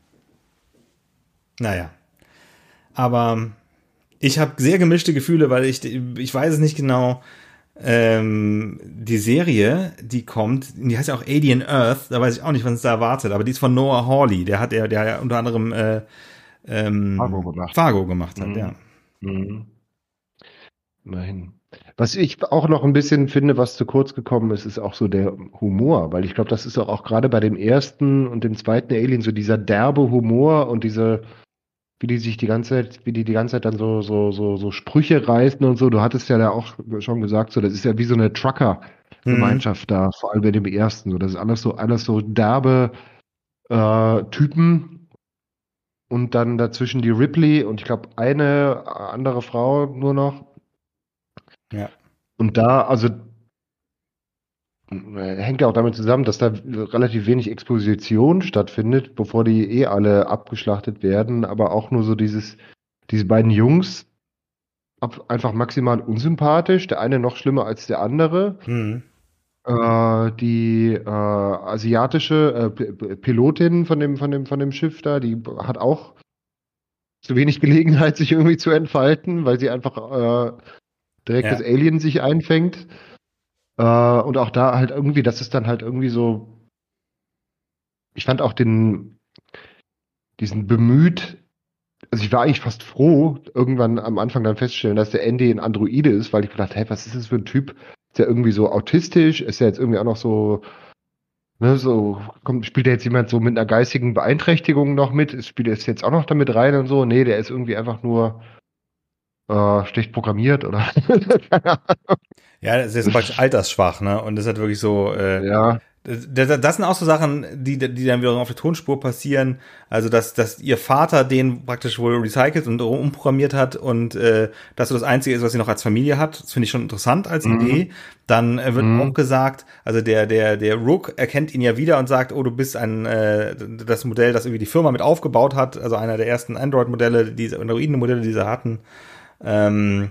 Naja. Aber ich habe sehr gemischte Gefühle, weil ich, ich weiß es nicht genau, Ähm, die Serie, die kommt, die heißt ja auch Alien Earth, da weiß ich auch nicht, was uns da erwartet, aber die ist von Noah Hawley, der hat ja, der ja unter anderem äh, ähm, Fargo gemacht, Fargo gemacht hat, mhm. ja. Mhm. Immerhin. Was ich auch noch ein bisschen finde, was zu kurz gekommen ist, ist auch so der Humor, weil ich glaube, das ist auch, auch gerade bei dem ersten und dem zweiten Alien so dieser derbe Humor und diese wie die sich die ganze Zeit, wie die die ganze Zeit dann so, so, so, so Sprüche reißen und so. Du hattest ja da auch schon gesagt, so, das ist ja wie so eine Trucker-Gemeinschaft mhm. da, vor allem bei dem ersten. So, das ist alles so, alles so derbe äh, Typen und dann dazwischen die Ripley und ich glaube eine andere Frau nur noch. Ja. Und da, also hängt ja auch damit zusammen, dass da relativ wenig Exposition stattfindet, bevor die eh alle abgeschlachtet werden, aber auch nur so dieses, diese beiden Jungs ab, einfach maximal unsympathisch, der eine noch schlimmer als der andere. Mhm. Äh, die äh, asiatische äh, P- Pilotin von dem, von dem, von dem Schiff da, die hat auch zu wenig Gelegenheit, sich irgendwie zu entfalten, weil sie einfach äh, direkt ja. das Alien sich einfängt. Uh, und auch da halt irgendwie, das ist dann halt irgendwie so, ich fand auch den, diesen bemüht, also ich war eigentlich fast froh, irgendwann am Anfang dann feststellen, dass der Andy ein Androide ist, weil ich gedacht, hey, was ist das für ein Typ? Ist der irgendwie so autistisch? Ist er jetzt irgendwie auch noch so Ne, so, kommt, spielt da jetzt jemand so mit einer geistigen Beeinträchtigung noch mit? Spielt er jetzt auch noch damit rein und so? Nee, der ist irgendwie einfach nur äh, schlecht programmiert oder keine Ahnung. Ja, das ist praktisch altersschwach, ne? Und das ist halt wirklich so, äh, Ja, das, das sind auch so Sachen, die, die dann wieder auf der Tonspur passieren. Also, dass, dass ihr Vater den praktisch wohl recycelt und umprogrammiert hat und äh, dass so das Einzige ist, was sie noch als Familie hat. Das finde ich schon interessant als mhm. Idee. Dann äh, wird Mhm. auch gesagt, also der, der, der Rook erkennt ihn ja wieder und sagt, oh, du bist ein, äh, das Modell, das irgendwie die Firma mit aufgebaut hat, also einer der ersten Android-Modelle, diese Androiden-Modelle, die sie hatten. Ähm,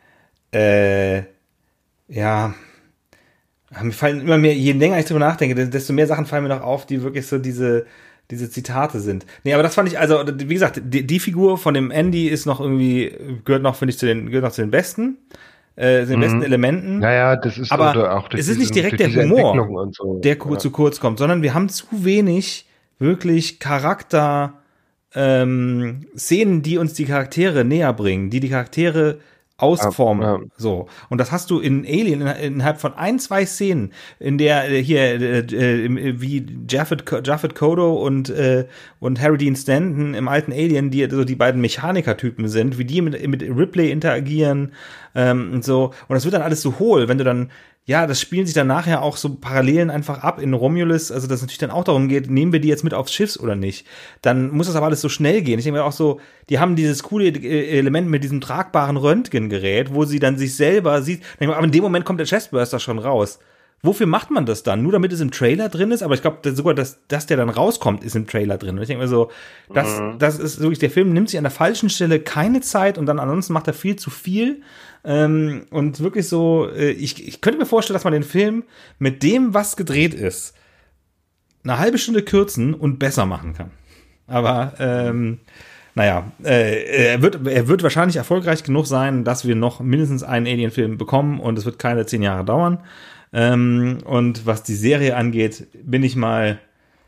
äh, ja, mir fallen immer mehr, je länger ich drüber nachdenke, desto mehr Sachen fallen mir noch auf, die wirklich so diese, diese Zitate sind. Nee, aber das fand ich, also, wie gesagt, die, die Figur von dem Andy ist noch irgendwie, gehört noch, finde ich, zu den, gehört noch zu den besten, äh, zu den Mhm. besten Elementen. Naja, das ist Aber oder auch durch es ist nicht diesen, direkt durch der diese Humor, Entwicklung und so. der ku- Ja. zu kurz kommt, sondern wir haben zu wenig wirklich Charakter, ähm, Szenen, die uns die Charaktere näher bringen, die die Charaktere ausformen. Ja, ja. So. Und das hast du in Alien in, innerhalb von ein, zwei Szenen, in der äh, hier äh, äh, wie Japheth, Japheth Kodo und äh, und Harry Dean Stanton im alten Alien, die so die beiden Mechaniker-Typen sind, wie die mit, mit Ripley interagieren ähm, und so. Und das wird dann alles so hohl, wenn du dann ja, das spielen sich dann nachher auch so Parallelen einfach ab in Romulus, also dass es natürlich dann auch darum geht, nehmen wir die jetzt mit aufs Schiff oder nicht. Dann muss das aber alles so schnell gehen. Ich denke mir auch so, die haben dieses coole Element mit diesem tragbaren Röntgengerät, wo sie dann sich selber sieht. Aber in dem Moment kommt der Chestburster schon raus. Wofür macht man das dann? Nur damit es im Trailer drin ist? Aber ich glaube sogar, dass, dass der dann rauskommt, ist im Trailer drin. Und ich denke mir so, das, Mhm. das ist wirklich, der Film nimmt sich an der falschen Stelle keine Zeit und dann ansonsten macht er viel zu viel. Ähm, und wirklich so, äh, ich, ich könnte mir vorstellen, dass man den Film mit dem, was gedreht ist, eine halbe Stunde kürzen und besser machen kann. Aber, ähm, naja, äh, er, wird, er wird wahrscheinlich erfolgreich genug sein, dass wir noch mindestens einen Alien-Film bekommen und es wird keine zehn Jahre dauern. Ähm, und was die Serie angeht, bin ich mal,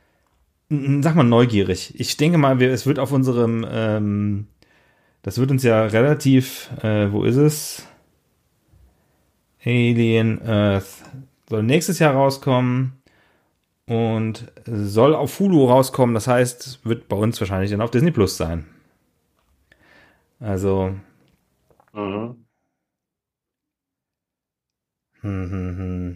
sag mal, neugierig. Ich denke mal, wir, es wird auf unserem, ähm, das wird uns ja relativ, äh, wo ist es? Alien Earth soll nächstes Jahr rauskommen und soll auf Hulu rauskommen. Das heißt, wird bei uns wahrscheinlich dann auf Disney Plus sein. Also, Mhm. hm, hm, hm.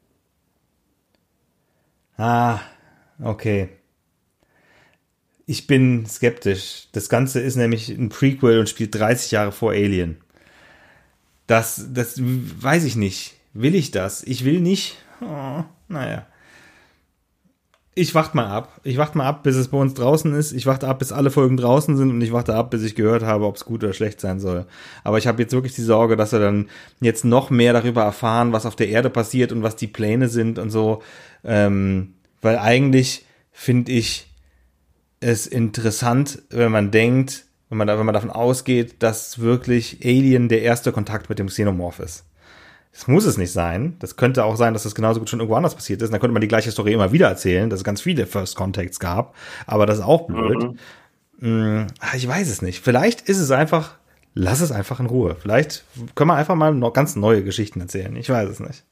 Ah, okay. Ich bin skeptisch. Das Ganze ist nämlich ein Prequel und spielt dreißig Jahre vor Alien. Das, das weiß ich nicht. Will ich das? Ich will nicht. Oh, naja. Ich warte mal ab. Ich warte mal ab, bis es bei uns draußen ist. Ich warte ab, bis alle Folgen draußen sind und ich warte ab, bis ich gehört habe, ob es gut oder schlecht sein soll. Aber ich habe jetzt wirklich die Sorge, dass wir dann jetzt noch mehr darüber erfahren, was auf der Erde passiert und was die Pläne sind und so. Ähm, weil eigentlich finde ich es interessant, wenn man denkt, wenn man, wenn man davon ausgeht, dass wirklich Alien der erste Kontakt mit dem Xenomorph ist. Das muss es nicht sein. Das könnte auch sein, dass das genauso gut schon irgendwo anders passiert ist. Und dann könnte man die gleiche Story immer wieder erzählen, dass es ganz viele First Contacts gab. Aber das ist auch blöd. Mhm. Ich weiß es nicht. Vielleicht ist es einfach, lass es einfach in Ruhe. Vielleicht können wir einfach mal noch ganz neue Geschichten erzählen. Ich weiß es nicht.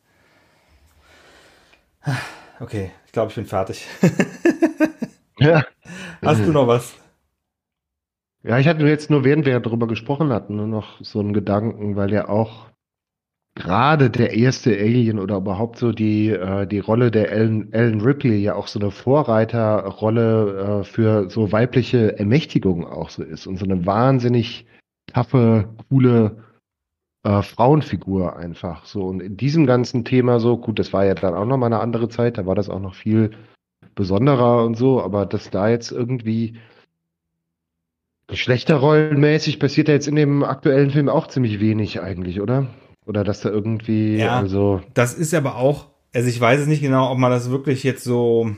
Okay, ich glaube, ich bin fertig. Ja. Hast du noch was? Ja, ich hatte jetzt nur, während wir darüber gesprochen hatten, nur noch so einen Gedanken, weil ja auch gerade der erste Alien oder überhaupt so die, äh, die Rolle der Ellen, Ellen Ripley ja auch so eine Vorreiterrolle äh, für so weibliche Ermächtigung auch so ist und so eine wahnsinnig taffe, coole äh, Frauenfigur einfach so. Und in diesem ganzen Thema so, gut, das war ja dann auch noch mal eine andere Zeit, da war das auch noch viel besonderer und so, aber dass da jetzt irgendwie geschlechterrollenmäßig passiert da jetzt in dem aktuellen Film auch ziemlich wenig eigentlich, oder? Oder dass da irgendwie, Ja, also. das ist aber auch, also ich weiß es nicht genau, ob man das wirklich jetzt so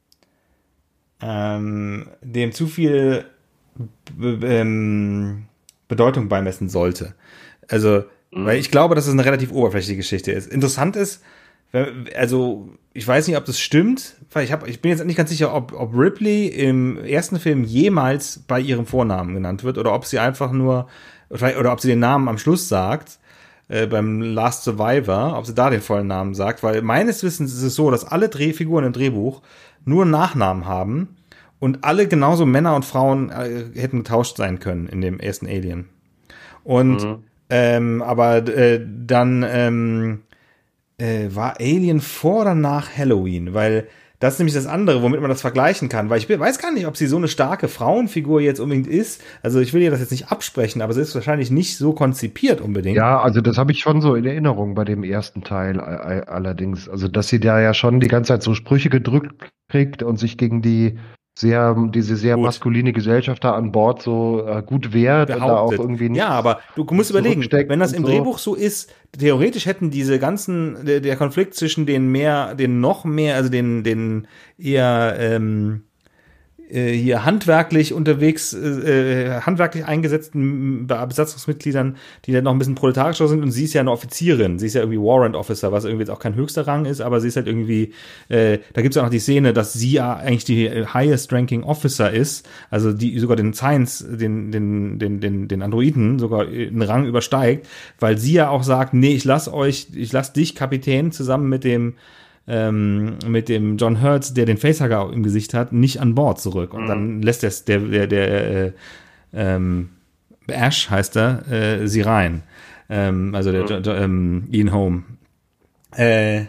ähm, dem zu viel be ähm, Bedeutung beimessen sollte. Also, mhm. weil ich glaube, dass es eine relativ oberflächliche Geschichte ist. Interessant ist, wenn, also ich weiß nicht, ob das stimmt, weil ich, hab, ich bin jetzt nicht ganz sicher, ob, ob Ripley im ersten Film jemals bei ihrem Vornamen genannt wird oder ob sie einfach nur, oder, oder ob sie den Namen am Schluss sagt. äh, beim Last Survivor, ob sie da den vollen Namen sagt, weil meines Wissens ist es so, dass alle Drehfiguren im Drehbuch nur Nachnamen haben und alle genauso Männer und Frauen äh, hätten getauscht sein können in dem ersten Alien. Und mhm. ähm, aber äh, dann ähm, äh, war Alien vor oder nach Halloween, weil das ist nämlich das andere, womit man das vergleichen kann, weil ich weiß gar nicht, ob sie so eine starke Frauenfigur jetzt unbedingt ist. Also ich will ihr das jetzt nicht absprechen, aber sie ist wahrscheinlich nicht so konzipiert unbedingt. Ja, also das habe ich schon so in Erinnerung bei dem ersten Teil allerdings. Also dass sie da ja schon die ganze Zeit so Sprüche gedrückt kriegt und sich gegen die sehr, diese sehr gut. maskuline Gesellschaft da an Bord so äh, gut wehrt behauptet. Und da auch irgendwie nicht. Ja, aber du musst überlegen, wenn das im so. Drehbuch so ist, theoretisch hätten diese ganzen, der, der Konflikt zwischen den mehr, den noch mehr, also den, den eher ähm, äh, hier handwerklich unterwegs, äh, handwerklich eingesetzten Besatzungsmitgliedern, die dann noch ein bisschen proletarischer sind, und sie ist ja eine Offizierin, sie ist ja irgendwie Warrant Officer, was irgendwie jetzt auch kein höchster Rang ist, aber sie ist halt irgendwie, äh, da gibt es ja auch noch die Szene, dass sie ja eigentlich die highest ranking Officer ist, also die sogar den Science, den, den, den, den, den Androiden sogar einen Rang übersteigt, weil sie ja auch sagt, nee, ich lass euch, ich lass dich Kapitän zusammen mit dem Ähm, mit dem John Hurt, der den Facehugger im Gesicht hat, nicht an Bord zurück. Und mhm. dann lässt der, der, der, der äh, ähm, Ash heißt er, äh, sie rein. Ähm, also der mhm. ähm, Ian Holm. Äh,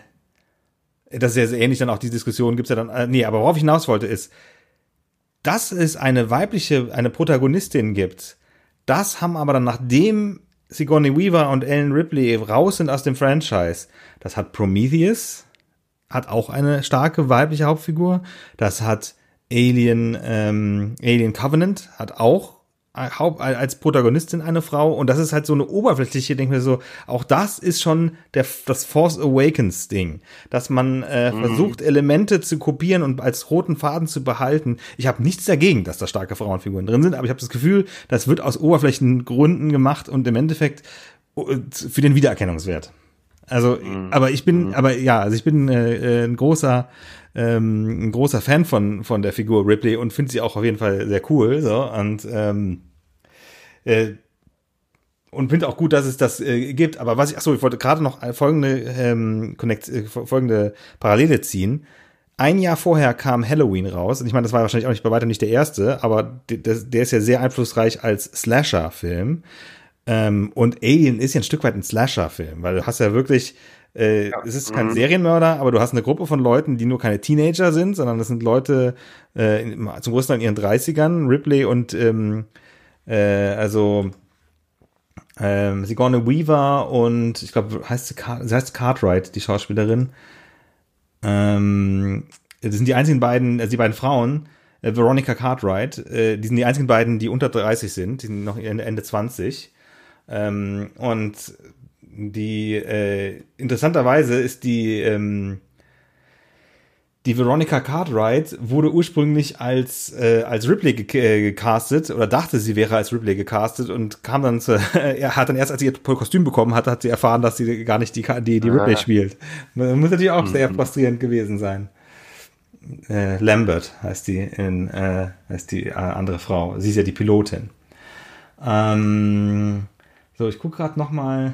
das ist ja sehr ähnlich, dann auch die Diskussion gibt's ja dann, äh, nee, aber worauf ich hinaus wollte ist, dass es eine weibliche, eine Protagonistin gibt, das haben aber dann, nachdem Sigourney Weaver und Ellen Ripley raus sind aus dem Franchise, das hat Prometheus, hat auch eine starke weibliche Hauptfigur. Das hat Alien, ähm, Alien Covenant, hat auch als Protagonistin eine Frau. Und das ist halt so eine oberflächliche, denke ich mir so, auch das ist schon der, das Force Awakens Ding, dass man äh, mhm. versucht, Elemente zu kopieren und als roten Faden zu behalten. Ich habe nichts dagegen, dass da starke Frauenfiguren drin sind, aber ich habe das Gefühl, das wird aus Oberflächengründen gemacht und im Endeffekt für den Wiedererkennungswert. Also, mhm. aber ich bin, mhm. aber ja, also ich bin äh, ein großer, ähm, ein großer Fan von von der Figur Ripley und finde sie auch auf jeden Fall sehr cool, so, und ähm, äh, und finde auch gut, dass es das äh, gibt. Aber was ich, ach so, ich wollte gerade noch folgende ähm, Connect, äh, folgende Parallele ziehen. Ein Jahr vorher kam Halloween raus, und ich meine, das war wahrscheinlich auch nicht bei weitem nicht der erste, aber der, der ist ja sehr einflussreich als Slasher-Film. Ähm, und Alien ist ja ein Stück weit ein Slasher-Film, weil du hast ja wirklich, äh, ja. es ist kein mhm. Serienmörder, aber du hast eine Gruppe von Leuten, die nur keine Teenager sind, sondern das sind Leute äh, zum größten Teil in ihren dreißigern, Ripley und ähm, äh, also ähm, Sigourney Weaver und ich glaube, heißt sie, Car- sie heißt Cartwright, die Schauspielerin. Ähm, das sind die einzigen beiden, also die beiden Frauen, äh, Veronica Cartwright, äh, die sind die einzigen beiden, die unter dreißig sind, die sind noch Ende zwanzig. Ähm, und die äh, interessanterweise ist die ähm, die Veronica Cartwright wurde ursprünglich als äh, als Ripley ge- äh, gecastet oder dachte, sie wäre als Ripley gecastet und kam dann zu, er hat dann erst, als sie ihr Kostüm bekommen hatte, hat sie erfahren, dass sie gar nicht die die, die Ripley ah. spielt. Das muss natürlich auch mhm. sehr frustrierend gewesen sein. Äh, Lambert heißt die in, äh, heißt die äh, andere Frau. Sie ist ja die Pilotin. Ähm, so, ich gucke gerade noch mal.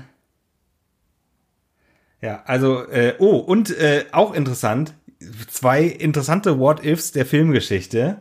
Ja, also, äh, oh, und äh, auch interessant, zwei interessante What-Ifs der Filmgeschichte.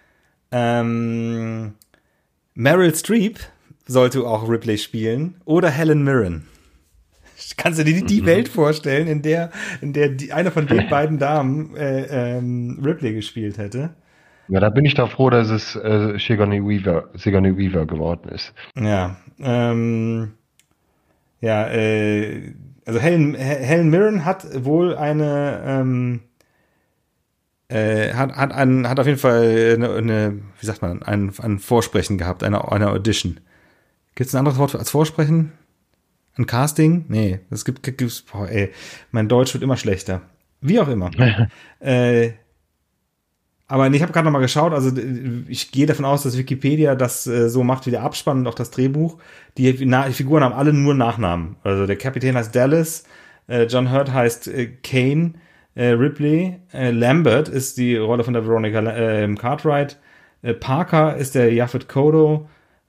Ähm, Meryl Streep sollte auch Ripley spielen oder Helen Mirren. Kannst du dir die, die mhm. Welt vorstellen, in der, in der die, eine von den beiden Damen äh, ähm, Ripley gespielt hätte? Ja, da bin ich doch froh, dass es äh, Sigourney Weaver, Sigourney Weaver geworden ist. Ja, ähm, ja, äh, also Helen, Helen Mirren hat wohl eine, ähm, äh, hat, hat, ein, hat auf jeden Fall eine, eine wie sagt man, ein, ein Vorsprechen gehabt, eine, eine Audition. Gibt es ein anderes Wort als Vorsprechen? Ein Casting? Nee, es gibt, gibt's, boah, ey, mein Deutsch wird immer schlechter. Wie auch immer. äh, aber ich habe gerade noch mal geschaut, also ich gehe davon aus, dass Wikipedia das äh, so macht wie der Abspann und auch das Drehbuch. Die, na, die Figuren haben alle nur Nachnamen. Also der Kapitän heißt Dallas, äh, John Hurt heißt äh, Kane, äh, Ripley, äh, Lambert ist die Rolle von der Veronica äh, Cartwright, äh, Parker ist der Yaphet Kotto,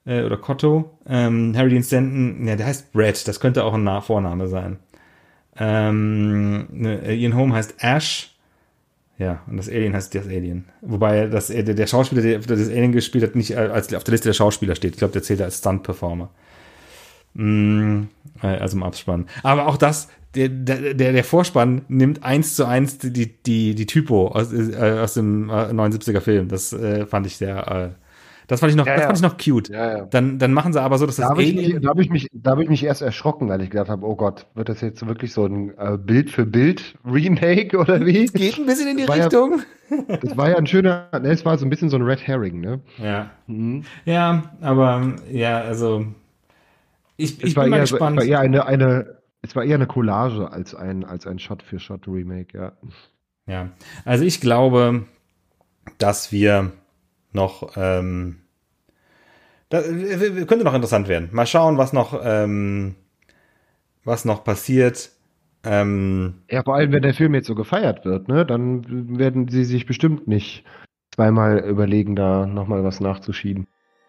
äh, oder Cotto. Ähm, Harry Dean Stanton, ja, der heißt Brett, das könnte auch ein Na- Vorname sein. Ähm, ne, Ian Holm heißt Ash. Ja, und das Alien heißt das Alien. Wobei das, der, der Schauspieler, der das Alien gespielt hat, nicht als auf der Liste der Schauspieler steht. Ich glaube, der zählt als Stunt-Performer. Mm, also im Abspann. Aber auch das, der, der, der Vorspann nimmt eins zu eins die, die, die Typo aus, äh, aus dem neunundsiebziger Film. Das äh, fand ich sehr, äh, das fand ich noch, Ja, das ja. fand ich noch cute. Ja, ja. Dann, dann machen sie aber so, dass Da das habe ich, Alien. mich- da hab ich, mich- da hab ich mich erst erschrocken, weil ich gedacht habe, oh Gott, wird das jetzt wirklich so ein äh, Bild-für-Bild-Remake oder wie? Geht ein bisschen in die Das war ja- Richtung. Das war ja ein schöner, ne, es war so ein bisschen so ein Red Herring, ne? Ja. Mhm. Ja, aber ja, also ich, Es ich war bin mal eher, so- es gespannt. war eher eine, eine, es war eher eine Collage als ein, als ein Shot-für-Shot-Remake, ja. Ja, also ich glaube, dass wir noch, ähm, das, könnte noch interessant werden. Mal schauen, was noch, ähm, was noch passiert. Ähm, Ja, vor allem, wenn der Film jetzt so gefeiert wird, ne, dann werden sie sich bestimmt nicht zweimal überlegen, da nochmal was nachzuschieben.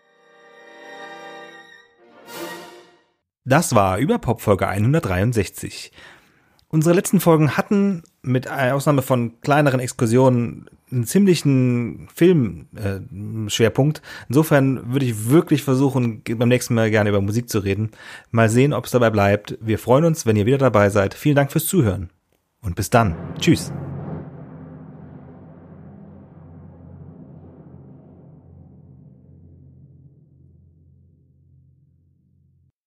Das war Überpop Folge hundertdreiundsechzig. Unsere letzten Folgen hatten mit Ausnahme von kleineren Exkursionen einen ziemlichen Filmschwerpunkt. Insofern würde ich wirklich versuchen, beim nächsten Mal gerne über Musik zu reden. Mal sehen, ob es dabei bleibt. Wir freuen uns, wenn ihr wieder dabei seid. Vielen Dank fürs Zuhören und bis dann. Tschüss.